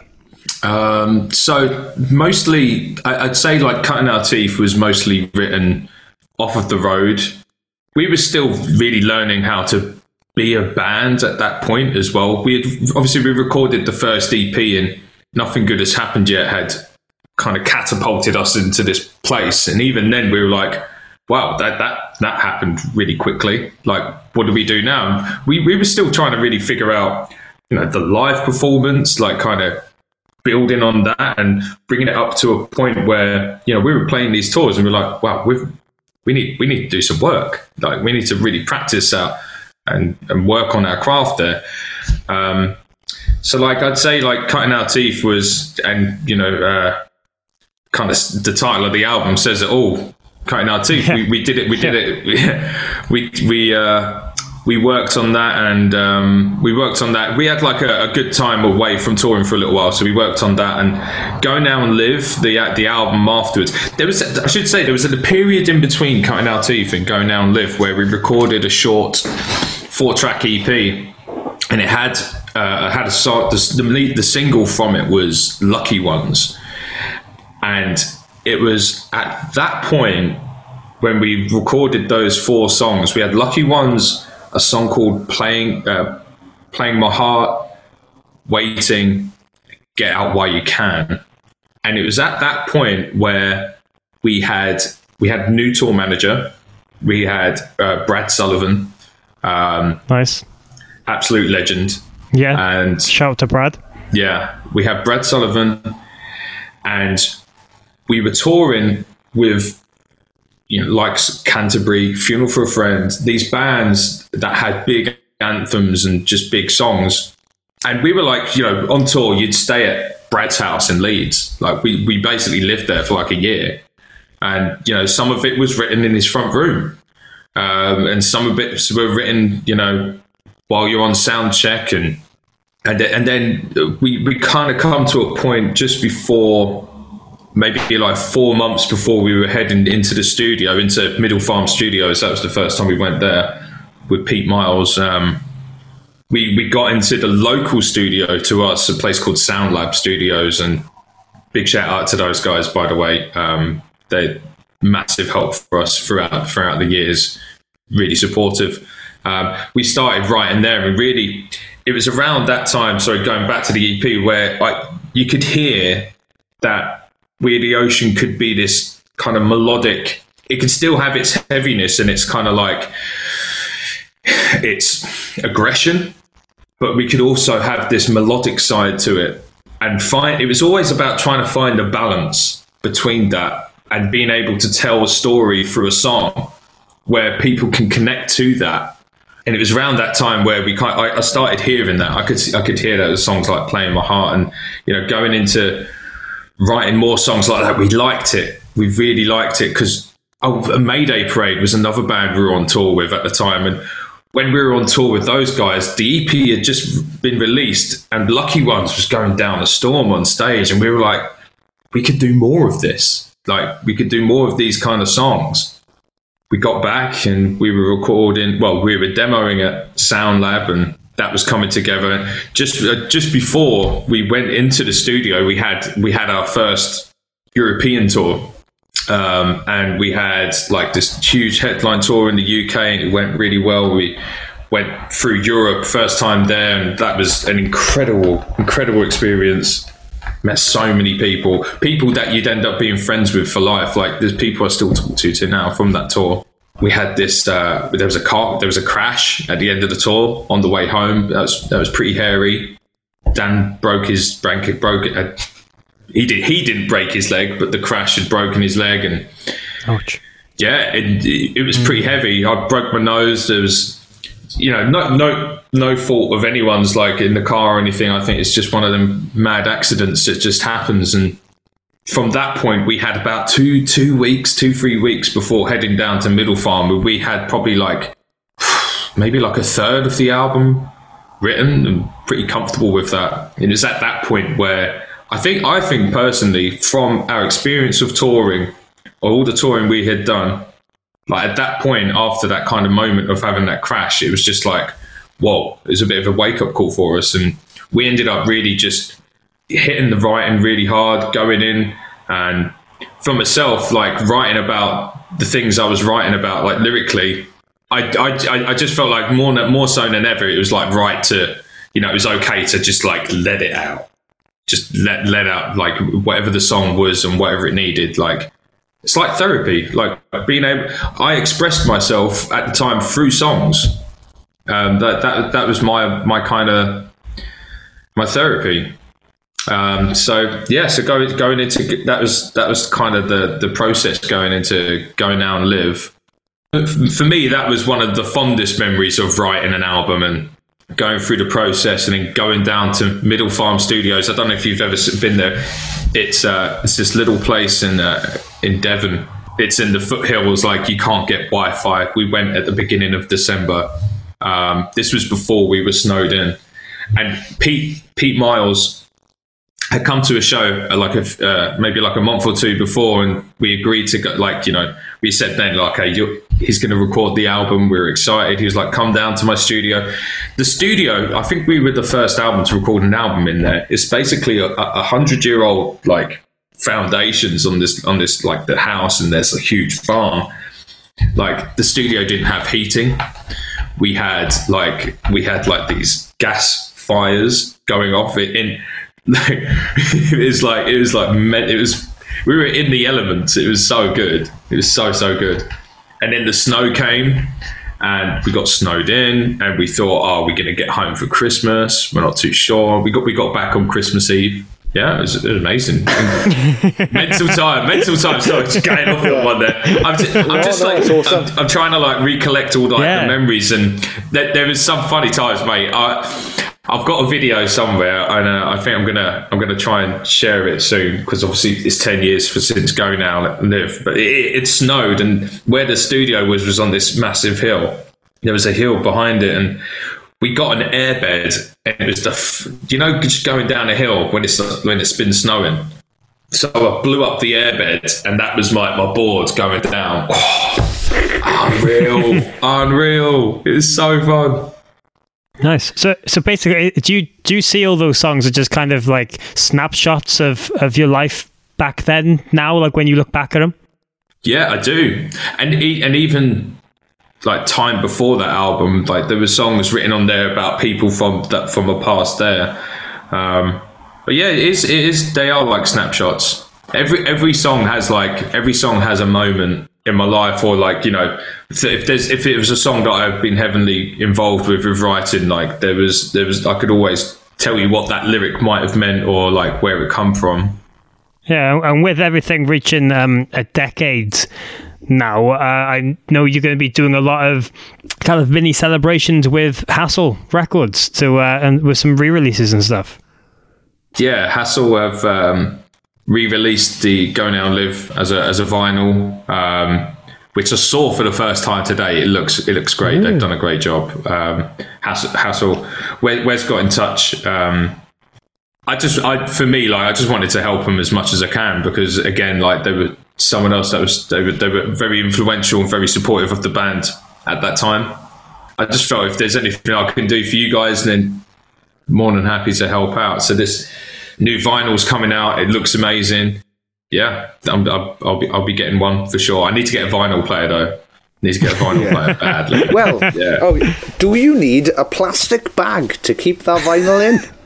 Um, so mostly, I'd say like Cutting Our Teeth was mostly written off of the road. We were still really learning how to be a band at that point as well. We had, obviously we recorded the first E P and Nothing Good Has Happened Yet had kind of catapulted us into this place. And even then we were like, wow, that that that happened really quickly. Like, what do we do now? We we were still trying to really figure out, you know, the live performance, like kind of building on that and bringing it up to a point where, you know, we were playing these tours and we we're like, wow, we we need we need to do some work. Like, we need to really practice out and and work on our craft there. Um, so, like, I'd say, like, Cutting Our Teeth was, and you know, uh, kind of the title of the album says it all. Cutting Our Teeth. Yeah. We, we did it. We did yeah. it. We we uh, we worked on that, and um, we worked on that. We had like a, a good time away from touring for a little while, so we worked on that. And Go Now and Live, the the album afterwards. There was, I should say, there was a period in between Cutting Our Teeth and Go Now and Live where we recorded a short four-track E P, and it had uh, had a song. The, the lead, the single from it was "Lucky Ones," and it was at that point when we recorded those four songs. We had Lucky Ones, a song called Playing uh, Playing My Heart, Waiting, Get Out While You Can. And it was at that point where we had we had new tour manager. We had uh, Brad Sullivan. Um, nice. Absolute legend. Yeah. And shout to Brad. Yeah. We had Brad Sullivan, and we were touring with, you know, like Canterbury, Funeral for a Friend, these bands that had big anthems and just big songs. And we were like, you know, on tour, you'd stay at Brad's house in Leeds. Like, we, we basically lived there for like a year. And, you know, some of it was written in his front room. Um, and some of it were written, you know, while you're on sound check. And, and, and then we, we kind of come to a point just before, maybe like four months before we were heading into the studio, into Middle Farm Studios. That was the first time we went there with Pete Miles. Um, we we got into the local studio to us, a place called Sound Lab Studios, and big shout out to those guys, by the way. Um, they're massive help for us throughout throughout the years, really supportive. Um, we started writing there, and really, it was around that time, sorry, going back to the E P, where like you could hear that We Are the Ocean could be this kind of melodic. It could still have its heaviness and it's kind of like its aggression, but we could also have this melodic side to it. And find it was always about trying to find a balance between that and being able to tell a story through a song where people can connect to that. And it was around that time where we kind of, I started hearing that. I could I could hear that with songs like Playing My Heart, and, you know, going into writing more songs like that. We liked it. We really liked it because oh, a Mayday Parade was another band we were on tour with at the time. And when we were on tour with those guys, the E P had just been released and Lucky Ones was going down a storm on stage. And we were like, we could do more of this. Like, we could do more of these kind of songs. We got back and we were recording, well, we were demoing at Sound Lab, and that was coming together. Just uh, just before we went into the studio, we had we had our first European tour, um, and we had like this huge headline tour in the U K, and it went really well. We went through Europe, first time there, and that was an incredible, incredible experience. Met so many people, people that you'd end up being friends with for life. Like, there's people I still talk to to now from that tour. We had this. Uh, there was a car. There was a crash at the end of the tour on the way home. That was that was pretty hairy. Dan broke his broke broke. Uh, he did. He didn't break his leg, but the crash had broken his leg, and ouch. Yeah, it it was pretty heavy. I broke my nose. There was, you know, no no no fault of anyone's, like in the car or anything. I think it's just one of them mad accidents that just happens. And from that point, we had about two two weeks, two three weeks before heading down to Middle Farm, where we had probably like maybe like a third of the album written, and pretty comfortable with that. And it's at that point where I think I think personally, from our experience of touring, all the touring we had done, like at that point, after that kind of moment of having that crash, it was just like, whoa, it was a bit of a wake-up call for us. And we ended up really just hitting the writing really hard, going in, and for myself, like writing about the things I was writing about, like lyrically, I, I, I just felt like more, more so than ever, it was like right to, you know, it was okay to just like let it out. just let let out like whatever the song was and whatever it needed. Like it's like therapy. Like being able, I expressed myself at the time through songs. Um, that that that was my my kind of my therapy. Um, so yeah, so going going into that was that was kind of the the process going into Go Now and Live. For me, that was one of the fondest memories of writing an album and going through the process, and then going down to Middle Farm Studios. I don't know if you've ever been there. It's uh, it's this little place in uh, in Devon. It's in the foothills. Like you can't get Wi-Fi. We went at the beginning of December. Um, this was before we were snowed in, and Pete Pete Miles had come to a show uh, like a uh, maybe like a month or two before, and we agreed to go. Like you know, we said then like, okay, you're, he's going to record the album. We were excited. He was like, come down to my studio. The studio, I think we were the first album to record an album in there. It's basically a, a hundred year old like foundations on this on this like the house, and there's a huge farm. Like the studio didn't have heating. We had like we had like these gas fires going off. It in like, it was like it was like it was we were in the elements. It was so good. It was so so good. And then the snow came, and we got snowed in, and we thought, oh, we're going to get home for Christmas. We're not too sure. We got we got back on Christmas Eve. Yeah, it was, it was amazing. mental time, mental time. Sorry, just going off on one there. I'm just, I'm just no, like, awesome. I'm, I'm trying to like recollect all like yeah. the memories, and there, there was some funny times, mate. I, I've got a video somewhere, and uh, I think I'm gonna, I'm gonna try and share it soon, because obviously it's ten years for since Go Now and Live. But it, it snowed, and where the studio was was on this massive hill. There was a hill behind it, and we got an airbed, and it was the, f- you know, just going down a hill when it's when it's been snowing. So I blew up the airbed, and that was like my board going down. Oh, unreal, unreal! It was so fun. Nice. So, so basically, do you do you see all those songs as just kind of like snapshots of of your life back then? Now, like when you look back at them. Yeah, I do, and and even. Like time before that album, like there were songs written on there about people from that from a past there. Um, but yeah, it is. It is. They are like snapshots. Every every song has like every song has a moment in my life, or like you know, if, if there's if it was a song that I've been heavily involved with with writing, like there was there was I could always tell you what that lyric might have meant, or like where it come from. Yeah, and with everything reaching um, a decade. Now, uh, I know you're going to be doing a lot of kind of mini celebrations with Hassle Records to uh, and with some re-releases and stuff. Yeah, Hassle have um, re-released the Go Now and Live as a as a vinyl, um, which I saw for the first time today. It looks it looks great. Mm. They've done a great job. Um, Hassle, Hassle Wes got in touch. Um, I just, I for me, like I just wanted to help them as much as I can, because again, like they were. Someone else that was they were, they were very influential and very supportive of the band at that time. I just felt if there's anything I can do for you guys, then more than happy to help out. So this new vinyl's coming out. It looks amazing. Yeah, I'm, I'll, I'll be I'll be getting one for sure. I need to get a vinyl player though. I need to get a vinyl yeah. player badly. Well, yeah. Oh, do you need a plastic bag to keep that vinyl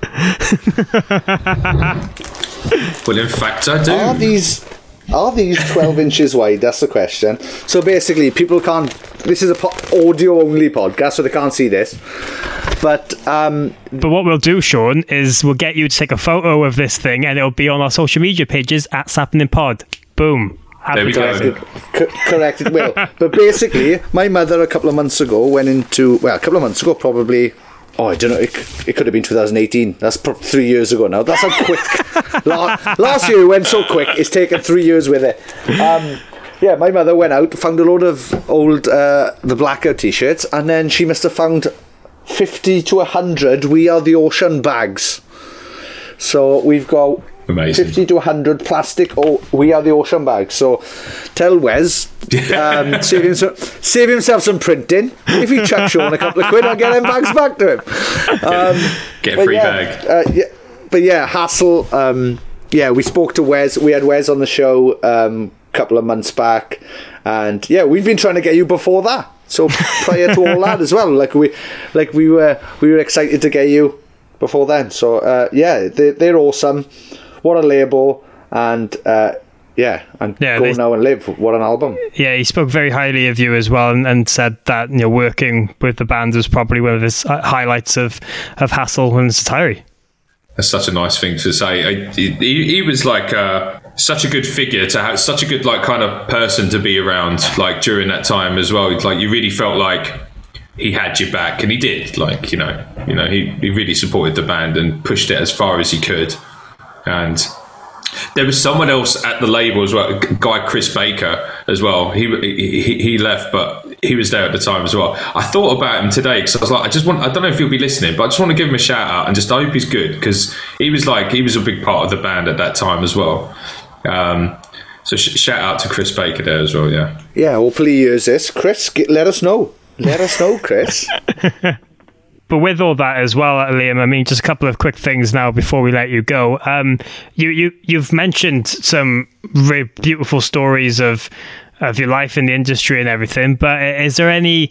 in? Well, in fact, I do. Are these? Are these twelve inches wide? That's the question. So basically, people can't... This is a po- audio-only podcast, so they can't see this. But um, but what we'll do, Sean, is we'll get you to take a photo of this thing, and it'll be on our social media pages at Sappening Pod. Boom. There we go. It, co- correct, it will. But basically, my mother, a couple of months ago, went into... Well, a couple of months ago, probably... Oh, I don't know. It, it could have been two thousand eighteen. That's pro- three years ago now. That's how quick. last, last year it went so quick. It's taken three years with it. Um, yeah, my mother went out, found a load of old uh, the Blackout t-shirts, and then she must have found fifty to one hundred We Are the Ocean bags. So we've got Amazing. fifty to one hundred plastic o- We Are the Ocean bags. So tell Wes, um, save, him some, save himself some printing. If he chucks Sean a couple of quid, I'll get them bags back to him. Um, get a free yeah, bag. Uh, yeah, but yeah, Hassle. Um, yeah, we spoke to Wes. We had Wes on the show um, a couple of months back. And yeah, we've been trying to get you before that. So prior to all that as well. Like we like we were we were excited to get you before then. So uh, yeah, they, they're awesome. What a label, and uh, yeah, and yeah, Go they, Now and Live. What an album! Yeah, he spoke very highly of you as well, and, and said that, you know, working with the band was probably one of his highlights of of Hassel and Satire. That's such a nice thing to say. I, he, he was like uh, such a good figure to have, such a good like kind of person to be around, like during that time as well. Like you really felt like he had your back, and he did. Like you know, you know, he, he really supported the band and pushed it as far as he could. And there was someone else at the label as well, a guy Chris Baker as well. He he, he left, but he was there at the time as well. I thought about him today because I was like, I just want, I don't know if he'll be listening, but I just want to give him a shout out and just hope he's good, because he was like, he was a big part of the band at that time as well. Um, so sh- shout out to Chris Baker there as well, yeah. Yeah, hopefully he hears this. Chris, get, let us know. Let us know, Chris. But with all that as well, Liam, I mean, just a couple of quick things now before we let you go. Um, you, you, you've mentioned some really beautiful stories of of your life in the industry and everything, but is there any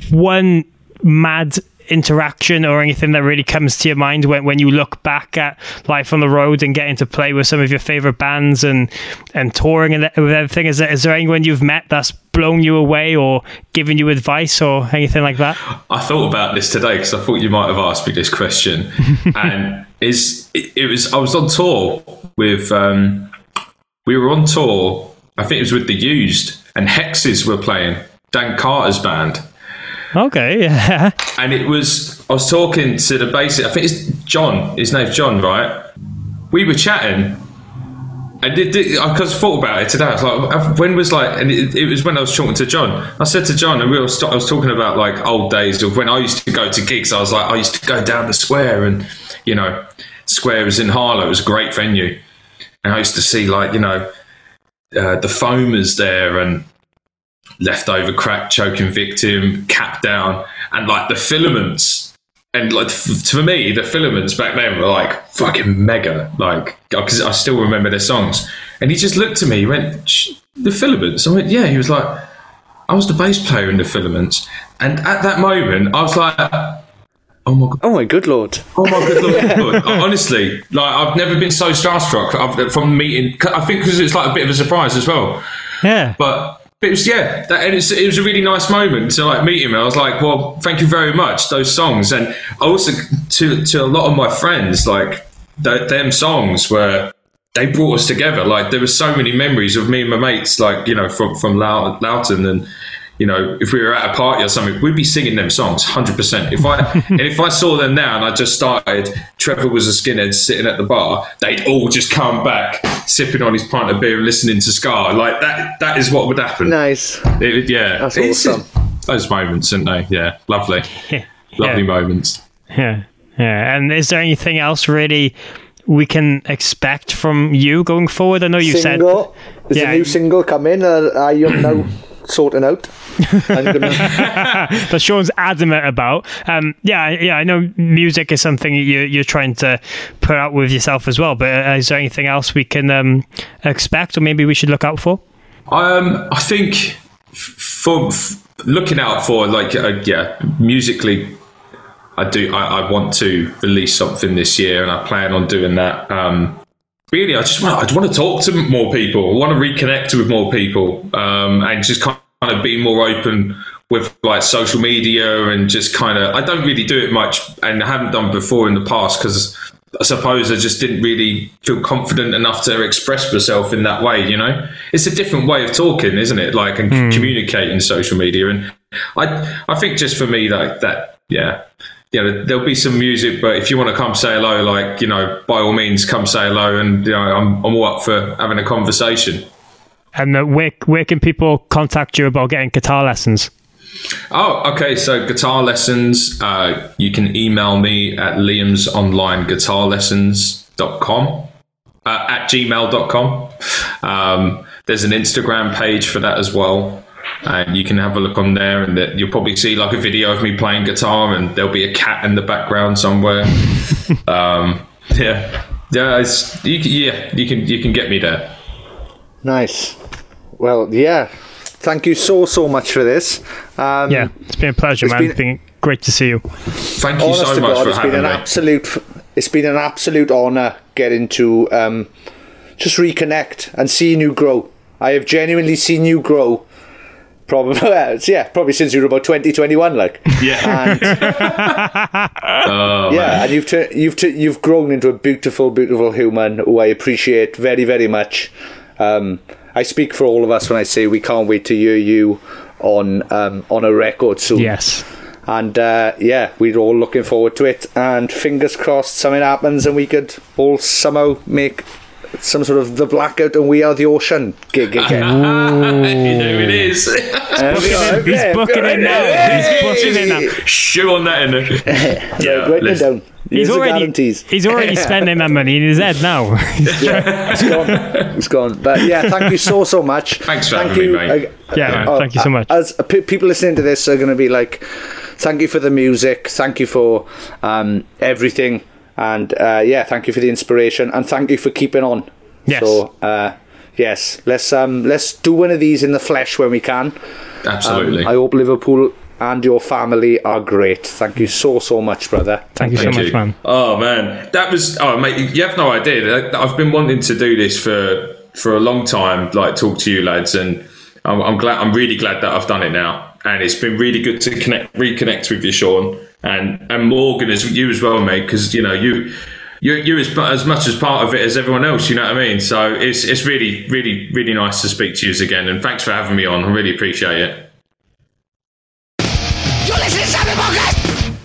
one mad interaction or anything that really comes to your mind when, when you look back at life on the road and getting to play with some of your favorite bands and and touring and with everything? Is there, is there anyone you've met that's blown you away or given you advice or anything like that? I thought about this today because I thought you might have asked me this question. And is it, it was I was on tour with um, we were on tour. I think it was with The Used, and Hexes were playing, Dan Carter's band. Okay, yeah. And it was, I was talking to the bassist, I think it's John, his name's John, right? We were chatting, and it, it, I just thought about it today. I was like, when was like, and it, it was when I was talking to John. I said to John, and we were, I was talking about like old days of when I used to go to gigs. I was like, I used to go down the Square, and, you know, Square was in Harlow, it was a great venue. And I used to see like, you know, Uh, the Foamers there, and Leftover Crack, Choking Victim, Cap Down, and like the Filaments. And like f- for me, the Filaments back then were like fucking mega, like, because I still remember their songs. And he just looked at me, he went, the Filaments? I went, yeah. He was like, I was the bass player in the Filaments. And at that moment, I was like, oh my god! Oh my good lord! Oh my good lord! Honestly, like I've never been so starstruck I've, from meeting. I think because it's like a bit of a surprise as well. Yeah. But, but it was yeah, that, and it's, it was a really nice moment to like meet him. I was like, well, thank you very much. Those songs, and also to to a lot of my friends, like th- them songs were. They brought us together. Like there were so many memories of me and my mates, like, you know, from from Low- Loughton, and you know, if we were at a party or something, we'd be singing them songs, one hundred percent. If I and if I saw them now and I just started, Trevor Was a Skinhead sitting at the bar, they'd all just come back, sipping on his pint of beer and listening to ska. Like that. That is what would happen. Nice. It, yeah, that's it's awesome. Just, those moments, aren't they? Yeah, lovely, yeah. lovely moments. Yeah, yeah. And is there anything else really we can expect from you going forward? I know you single. said there's yeah. a new single coming. Uh, I am now sorting out. I'm gonna... that Sean's adamant about. Um, yeah, yeah. I know music is something you, you're trying to put out with yourself as well. But is there anything else we can um, expect, or maybe we should look out for? Um, I think for f- looking out for like uh, yeah, musically. I do. I, I want to release something this year, and I plan on doing that. Um, really, I just want. I just want to talk to more people. I want to reconnect with more people, um, and just kind of be more open with like social media, and just kind of. I don't really do it much, and I haven't done before in the past because I suppose I just didn't really feel confident enough to express myself in that way. You know, it's a different way of talking, isn't it? Like and mm. communicating social media, and I. I think just for me, like that. Yeah. You know, there'll be some music, but if you want to come say hello, like, you know, by all means, come say hello, and, you know, I'm I'm all up for having a conversation. And uh, where, where can people contact you about getting guitar lessons? Oh, okay. So guitar lessons, uh, you can email me at liams online guitar lessons dot com, uh, at gmail dot com. Um, there's an Instagram page for that as well. And you can have a look on there, and that you'll probably see like a video of me playing guitar, and there'll be a cat in the background somewhere. um, yeah, yeah, it's, you, yeah. You can you can get me there. Nice. Well, yeah. Thank you so so much for this. Um, yeah, it's been a pleasure, man. Been, it's been great to see you. Thank you so much God, for it's having been an me. Absolute, it's been an absolute honour getting to um, just reconnect and seeing you grow. I have genuinely seen you grow. Probably, well, yeah, probably since you were about twenty, twenty-one, like. Yeah. And, oh, yeah, man. and you've t- you've t- you've grown into a beautiful, beautiful human who I appreciate very, very much. Um, I speak for all of us when I say we can't wait to hear you on um, on a record soon. Yes. And uh, yeah, we're all looking forward to it. And fingers crossed something happens and we could all somehow make some sort of The Blackout and We Are the Ocean gig again. There it is. He's booking it now. He's booking it now. Shoe on that in there. Yeah, write it down. He's already, he's already spending that money in his head now. Yeah, it's gone. It's gone. But yeah, thank you so, so much. Thanks for thank having you. me, mate. Uh, yeah, man, uh, thank you so much. As uh, p- people listening to this are going to be like, thank you for the music. Thank you for um, everything. And uh, yeah, thank you for the inspiration. And thank you for keeping on. Yes. So, uh, yes, let's um, let's do one of these in the flesh when we can. Absolutely. Um, I hope Liverpool and your family are great. Thank you so, so much, brother. Thank you so Thank much, you. man. Oh, man. That was... Oh, mate, you have no idea. I've been wanting to do this for for a long time, like talk to you lads, and I'm, I'm glad. I'm really glad that I've done it now. And it's been really good to connect, reconnect with you, Sean, and, and Morgan, as you as well, mate, because, you know, you... You're, you're as, as much as part of it as everyone else, you know what I mean? So it's it's really, really, really nice to speak to you again. And thanks for having me on. I really appreciate it. You're listening to Saturday Podcast!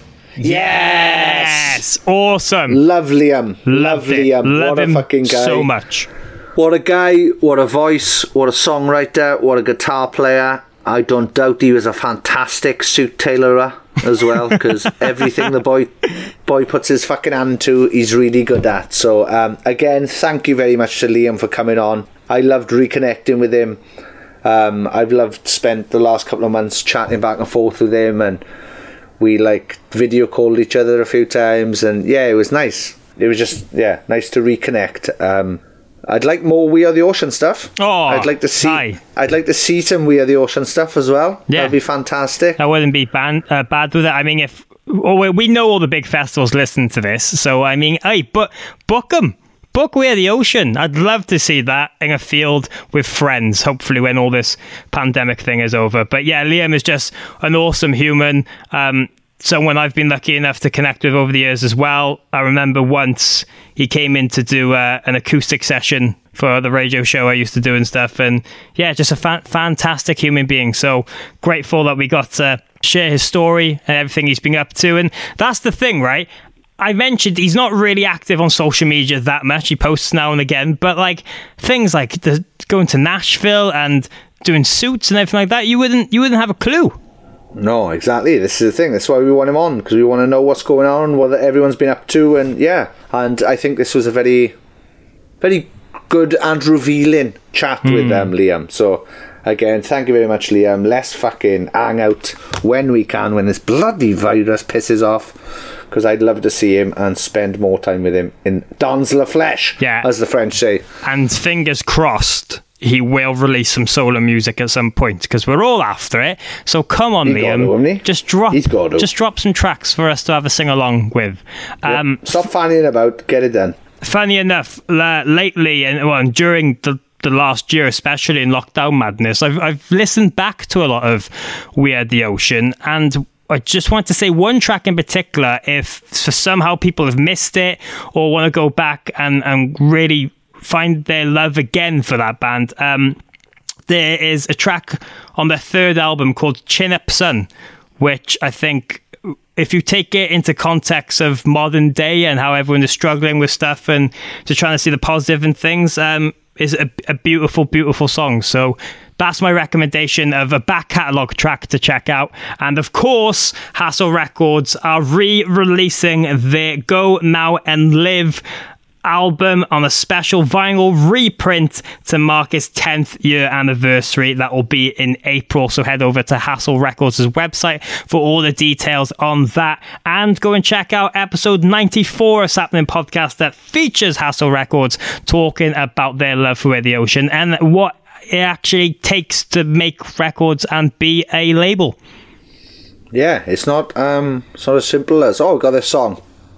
Yes! Awesome. Love Liam. Love Loved it. Liam. Love What a him fucking guy. so much. What a guy. What a voice. What a songwriter. What a guitar player. I don't doubt he was a fantastic suit tailorer as well, because everything the boy boy puts his fucking hand to, he's really good at. So um, again, thank you very much to Liam for coming on. I loved reconnecting with him. Um, I've loved spent the last couple of months chatting back and forth with him, and we like video called each other a few times, and yeah, it was nice. It was just yeah, nice to reconnect. Um, I'd like more We Are the Ocean stuff. Oh, I'd like to see. aye. I'd like to see some We Are the Ocean stuff as well. Yeah. That'd be fantastic. That wouldn't be ban- uh, bad with it. I mean, if oh, well, we know all the big festivals listen to this, so I mean, hey, but book them. Book We Are the Ocean. I'd love to see that in a field with friends, hopefully when all this pandemic thing is over. But yeah, Liam is just an awesome human. Um, someone I've been lucky enough to connect with over the years as well. I remember once he came in to do uh, an acoustic session for the radio show I used to do and stuff. And yeah, just a fa- fantastic human being. So grateful that we got to share his story and everything he's been up to. And that's the thing, right? I mentioned he's not really active on social media that much. He posts now and again, but like things like the, going to Nashville and doing suits and everything like that, you wouldn't you wouldn't have a clue. No, exactly. This is the thing. That's why we want him on, because we want to know what's going on, what everyone's been up to, and yeah. And I think this was a very, very good and revealing chat mm. with um, Liam. So again, thank you very much, Liam. Let's fucking hang out when we can, when this bloody virus pisses off, because I'd love to see him and spend more time with him in dans la flesh, yeah. as the French say. And fingers crossed he will release some solo music at some point, because we're all after it. So come on, He's Liam, got to, just drop, He's got to. just drop some tracks for us to have a sing along with. Um, yep. Stop fanning about, get it done. Funny enough, uh, lately and well, during the the last year, especially in lockdown madness, I've I've listened back to a lot of We Are the Ocean, and I just want to say one track in particular, if for somehow people have missed it or want to go back and, and really find their love again for that band, um, there is a track on their third album called Chin Up Sun, which I think, if you take it into context of modern day and how everyone is struggling with stuff and just trying to see the positive in things, um, is a, a beautiful, beautiful song. So that's my recommendation of a back catalogue track to check out. And of course, Hassle Records are re-releasing their Go Now and Live album on a special vinyl reprint to mark its tenth year anniversary. That will be in April, so head over to Hassle Records' website for all the details on that, and go and check out episode ninety-four of Sapling Podcast that features Hassle Records talking about their love for the ocean and what it actually takes to make records and be a label. Yeah, it's not um, it's not as simple as, oh, we've got this song,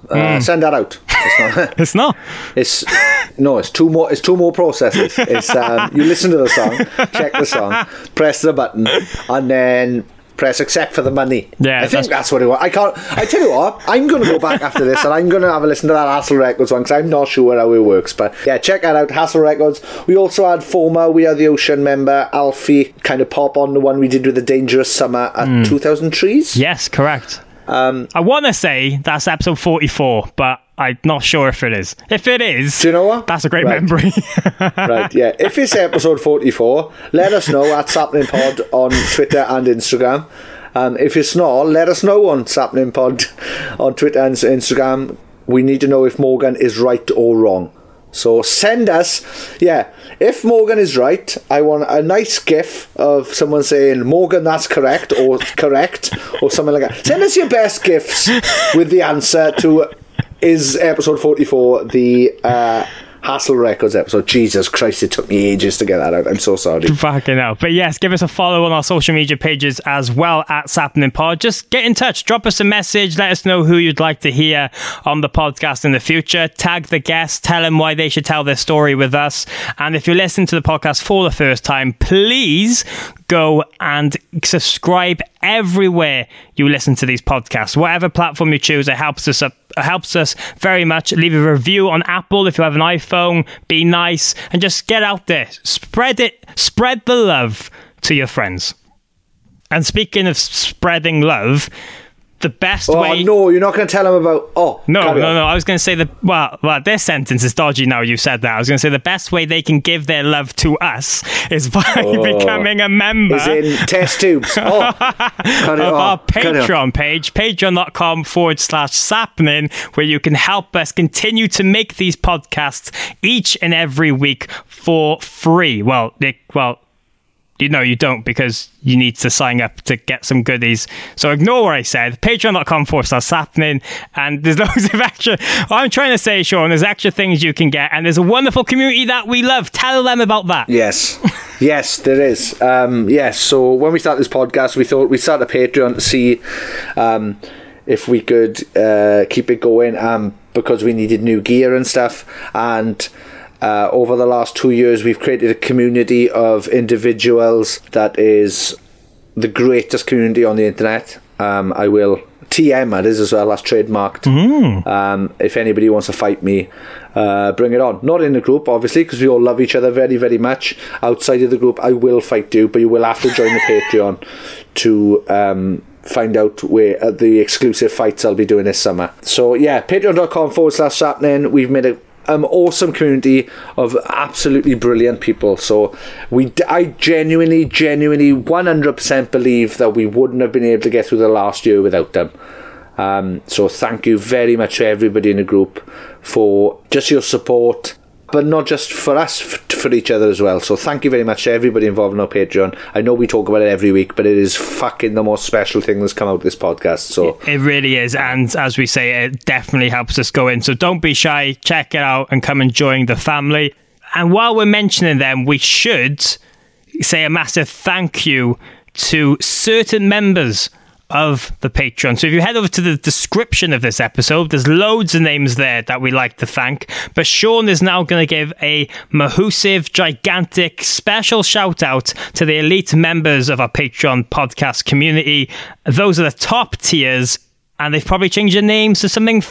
Uh, Mm. Send that out. It's not. It's not. It's no. It's two more. It's two more processes. It's um, you listen to the song, check the song, press the button, and then press accept for the money. Yeah, I think that's- that's what it was. I can't. I tell you what. I'm going to go back after this, and I'm going to have a listen to that Hassle Records one because I'm not sure how it works. But yeah, check that out. Hassle Records. We also had former We Are the Ocean member Alfie kind of pop on the one we did with the Dangerous Summer at Mm. two thousand Trees. Yes, correct. Um, I want to say that's episode forty-four, but I'm not sure if it is. If it is, do you know what? That's a great Right. memory. Right, yeah. If it's episode forty-four, let us know at Sapling Pod on Twitter and Instagram. Um, if it's not, let us know on Sapling Pod on Twitter and Instagram. We need to know if Morgan is right or wrong. So send us, yeah, if Morgan is right, I want a nice gif of someone saying, Morgan, that's correct, or correct, or something like that. Send us your best gifs with the answer to, is episode forty-four the uh, Hassle Records episode? Jesus Christ, it took me ages to get that out. I'm so sorry. Fucking hell. But yes, give us a follow on our social media pages as well at Sapling Pod. Just get in touch. Drop us a message. Let us know who you'd like to hear on the podcast in the future. Tag the guests. Tell them why they should tell their story with us. And if you're listening to the podcast for the first time, please go and subscribe everywhere you listen to these podcasts. Whatever platform you choose, it helps us up. It helps us very much. Leave a review on Apple if you have an iPhone. Be nice and just get out there. Spread it. Spread the love to your friends. And speaking of spreading love, the best oh, way... no, you're not going to tell them about... Oh, No, no, carry on. no. I was going to say the... Well, well, this sentence is dodgy now you said that. I was going to say the best way they can give their love to us is by Oh. becoming a member Is in test tubes. Oh, carry of on. our Carry on. Patreon page, patreon.com forward slash sapling, where you can help us continue to make these podcasts each and every week for free. Well, they, well, you know you don't because you need to sign up to get some goodies. So ignore what I said. Patreon.com forward slash sapling, and there's loads of extra... What I'm trying to say, Sean, there's extra things you can get, and there's a wonderful community that we love. Tell them about that. Yes. Yes, there is. Um, yes, so when we started this podcast, we thought we'd start a Patreon to see um, if we could uh, keep it going um, because we needed new gear and stuff. And uh, over the last two years, we've created a community of individuals that is the greatest community on the internet. Um, I will... T M it is as well, that's trademarked. Mm. Um, if anybody wants to fight me, uh, bring it on. Not in the group, obviously, because we all love each other very, very much. Outside of the group, I will fight you, but you will have to join the Patreon to um, find out where uh, the exclusive fights I'll be doing this summer. So yeah, patreon.com forward slash sapling. We've made a Um, awesome community of absolutely brilliant people. So we, I genuinely, genuinely, one hundred percent believe that we wouldn't have been able to get through the last year without them. Um, so thank you very much to everybody in the group for just your support, but not just for us, for each other as well. So thank you very much to everybody involved in our Patreon. I know we talk about it every week, but it is fucking the most special thing that's come out of this podcast. So It really is, and as we say, it definitely helps us go in. So don't be shy, check it out and come and join the family. And while we're mentioning them, we should say a massive thank you to certain members of the Patreon. So if you head over to the description of this episode, there's loads of names there that we like to thank, but Sean is now going to give a massive, gigantic, special shout out to the elite members of our Patreon podcast community. Those are the top tiers, and they've probably changed their names to something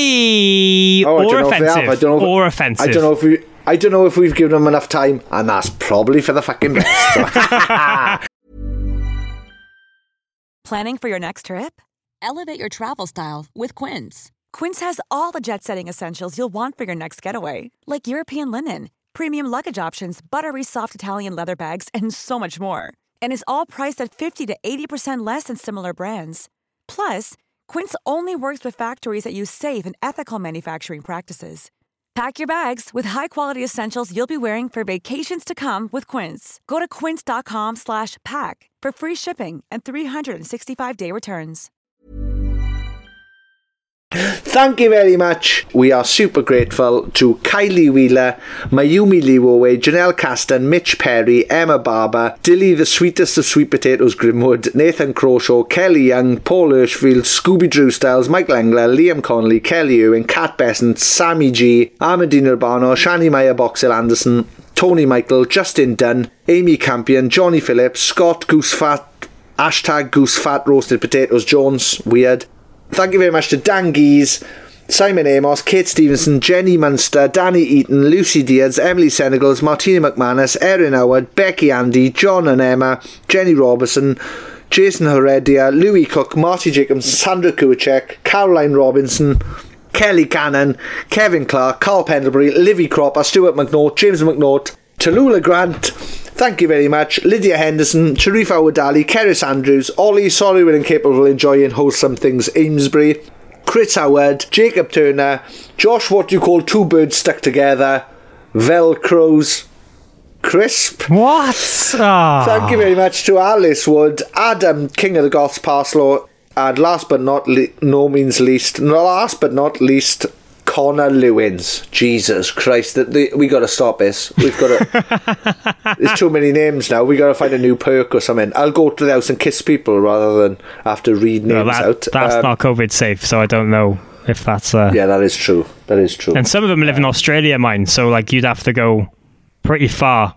funny Oh, I or don't know if they have. offensive I don't know if- or offensive. I don't know if we I don't know if we've given them enough time, and that's probably for the fucking best. So. Planning for your next trip? Elevate your travel style with Quince. Quince has all the jet-setting essentials you'll want for your next getaway, like European linen, premium luggage options, buttery soft Italian leather bags, and so much more. And is all priced at fifty to eighty percent less than similar brands. Plus, Quince only works with factories that use safe and ethical manufacturing practices. Pack your bags with high-quality essentials you'll be wearing for vacations to come with Quince. Go to quince.com slash pack for free shipping and three hundred sixty-five day returns. Thank you very much. We are super grateful to Kylie Wheeler, Mayumi Liwowe, Janelle Caston, Mitch Perry, Emma Barber, Dilly the Sweetest of Sweet Potatoes Grimwood, Nathan Crawshaw, Kelly Young, Paul Hirschfield, Scooby Drew Styles, Mike Langler, Liam Connolly, Kelly Ewing, Kat Besant, Sammy G, Ahmadine Urbano, Shani Maya Boxel Anderson, Tony Michael, Justin Dunn, Amy Campion, Johnny Phillips, Scott Goosefat, hashtag Goosefat Roasted Potatoes Jones, weird. Thank you very much to Dan Geese, Simon Amos, Kate Stevenson, Jenny Munster, Danny Eaton, Lucy Diaz, Emily Senegals, Martina McManus, Erin Howard, Becky Andy, John and Emma, Jenny Robertson, Jason Heredia, Louis Cook, Marty Jacobs, Sandra Kuwacek, Caroline Robinson, Kelly Cannon, Kevin Clark, Carl Pendlebury, Livy Cropper, Stuart McNaught, James McNaught, Tallulah Grant, thank you very much, Lydia Henderson, Sharifa Wadali, Keris Andrews, Ollie, sorry we're incapable of enjoying wholesome things, Amesbury, Chris Howard, Jacob Turner, Josh, what do you call two birds stuck together, Velcros, Crisp. What? Oh. Thank you very much to Alice Wood, Adam, King of the Goths, Parslow, and last but not le- no means least, no, last but not least, Connor Lewins. Jesus Christ, the, the, we got to stop this. We've got to. There's too many names now. We got to find a new perk or something. I'll go to the house and kiss people rather than have to read names no, that, out. That's um, not COVID safe, so I don't know if that's. Uh... Yeah, that is true. That is true. And some of them live in Australia, mine. So like you'd have to go pretty far.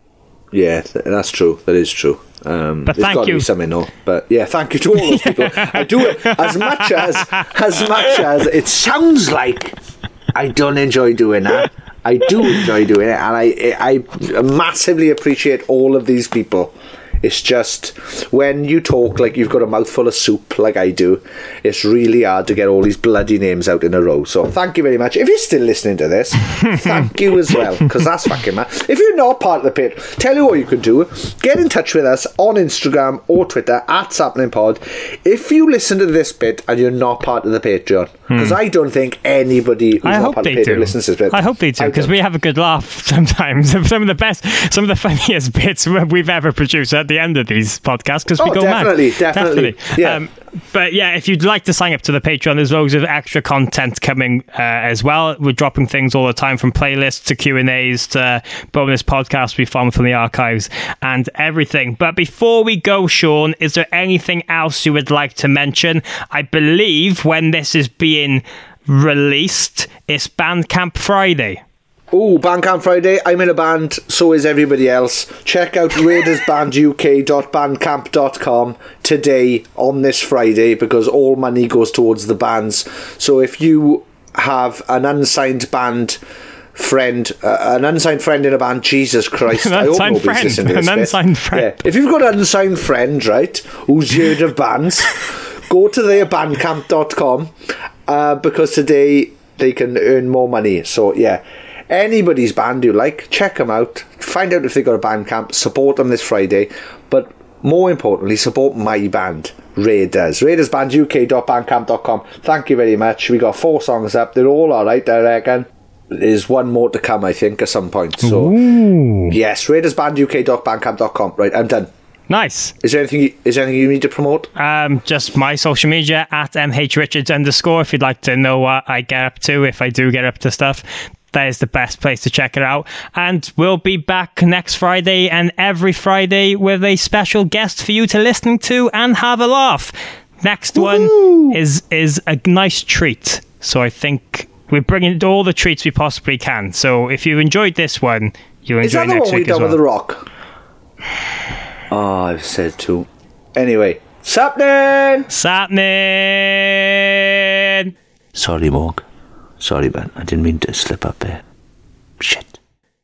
Yeah, that's true. That is true. Um, but there's thank got to you. be something, no. But yeah, thank you to all those people. I do it as much as as much as it sounds like I don't enjoy doing that. I do enjoy doing it, and I I massively appreciate all of these people. It's just when you talk like you've got a mouthful of soup, like I do, it's really hard to get all these bloody names out in a row. So thank you very much. If you're still listening to this, thank you as well, because that's fucking mad. If you're not part of the pit, tell you what you can do. Get in touch with us on Instagram or Twitter at SapningPod. If you listen to this bit and you're not part of the Patreon, because hmm. I don't think anybody who's I not hope part they of the Patreon do. listens to this bit. I hope they do, because we have a good laugh sometimes. Some of the best, some of the funniest bits we've ever produced at the end of these podcasts, because we oh, go definitely, mad. Definitely, definitely. Yeah. Um, but yeah, if you'd like to sign up to the Patreon, there's loads of extra content coming uh, as well. We're dropping things all the time, from playlists to Q and A's to bonus podcasts we found from the archives and everything. But before we go, Sean, is there anything else you would like to mention? I believe when this is being released, it's Bandcamp Friday. Oh, Bandcamp Friday. I'm in a band, so is everybody else. Check out raiders band u k dot bandcamp dot com today on this Friday, because all money goes towards the bands. So if you have an unsigned band friend, uh, an unsigned friend in a band, Jesus Christ, an I hope unsigned nobody's friend. listening to this An bit. unsigned friend. Yeah. If you've got an unsigned friend, right, who's heard of bands, go to their bandcamp dot com uh, because today they can earn more money. So yeah, anybody's band you like, check them out, find out if they've got a Bandcamp, support them this Friday, but more importantly, support my band, Raiders. raiders band u k dot bandcamp dot com. Thank you very much. We got four songs up. They're all alright, I reckon. There's one more to come, I think, at some point. So Ooh. Yes, raiders band u k dot bandcamp dot com. Right, I'm done. Nice. Is there anything? Is there anything you need to promote? Um, just my social media at mhrichards underscore. If you'd like to know what I get up to, if I do get up to stuff, that is the best place to check it out. And we'll be back next Friday and every Friday with a special guest for you to listen to and have a laugh. Next Woo-hoo! one is is a nice treat. So I think we're bringing all the treats we possibly can. So if you enjoyed this one, you'll enjoy next week as well. Is that the one we done with The Rock? Oh, I've said two. Anyway, Sapnin! Sapnin! Sorry, Morg. Sorry, man. I didn't mean to slip up there. Shit.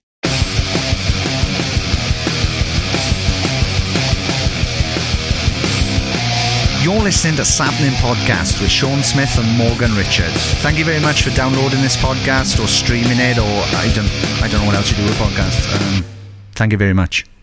You're listening to Sapnin Podcast with Sean Smith and Morgan Richards. Thank you very much for downloading this podcast or streaming it, or I don't, I don't know what else you do with podcasts. Um, thank you very much.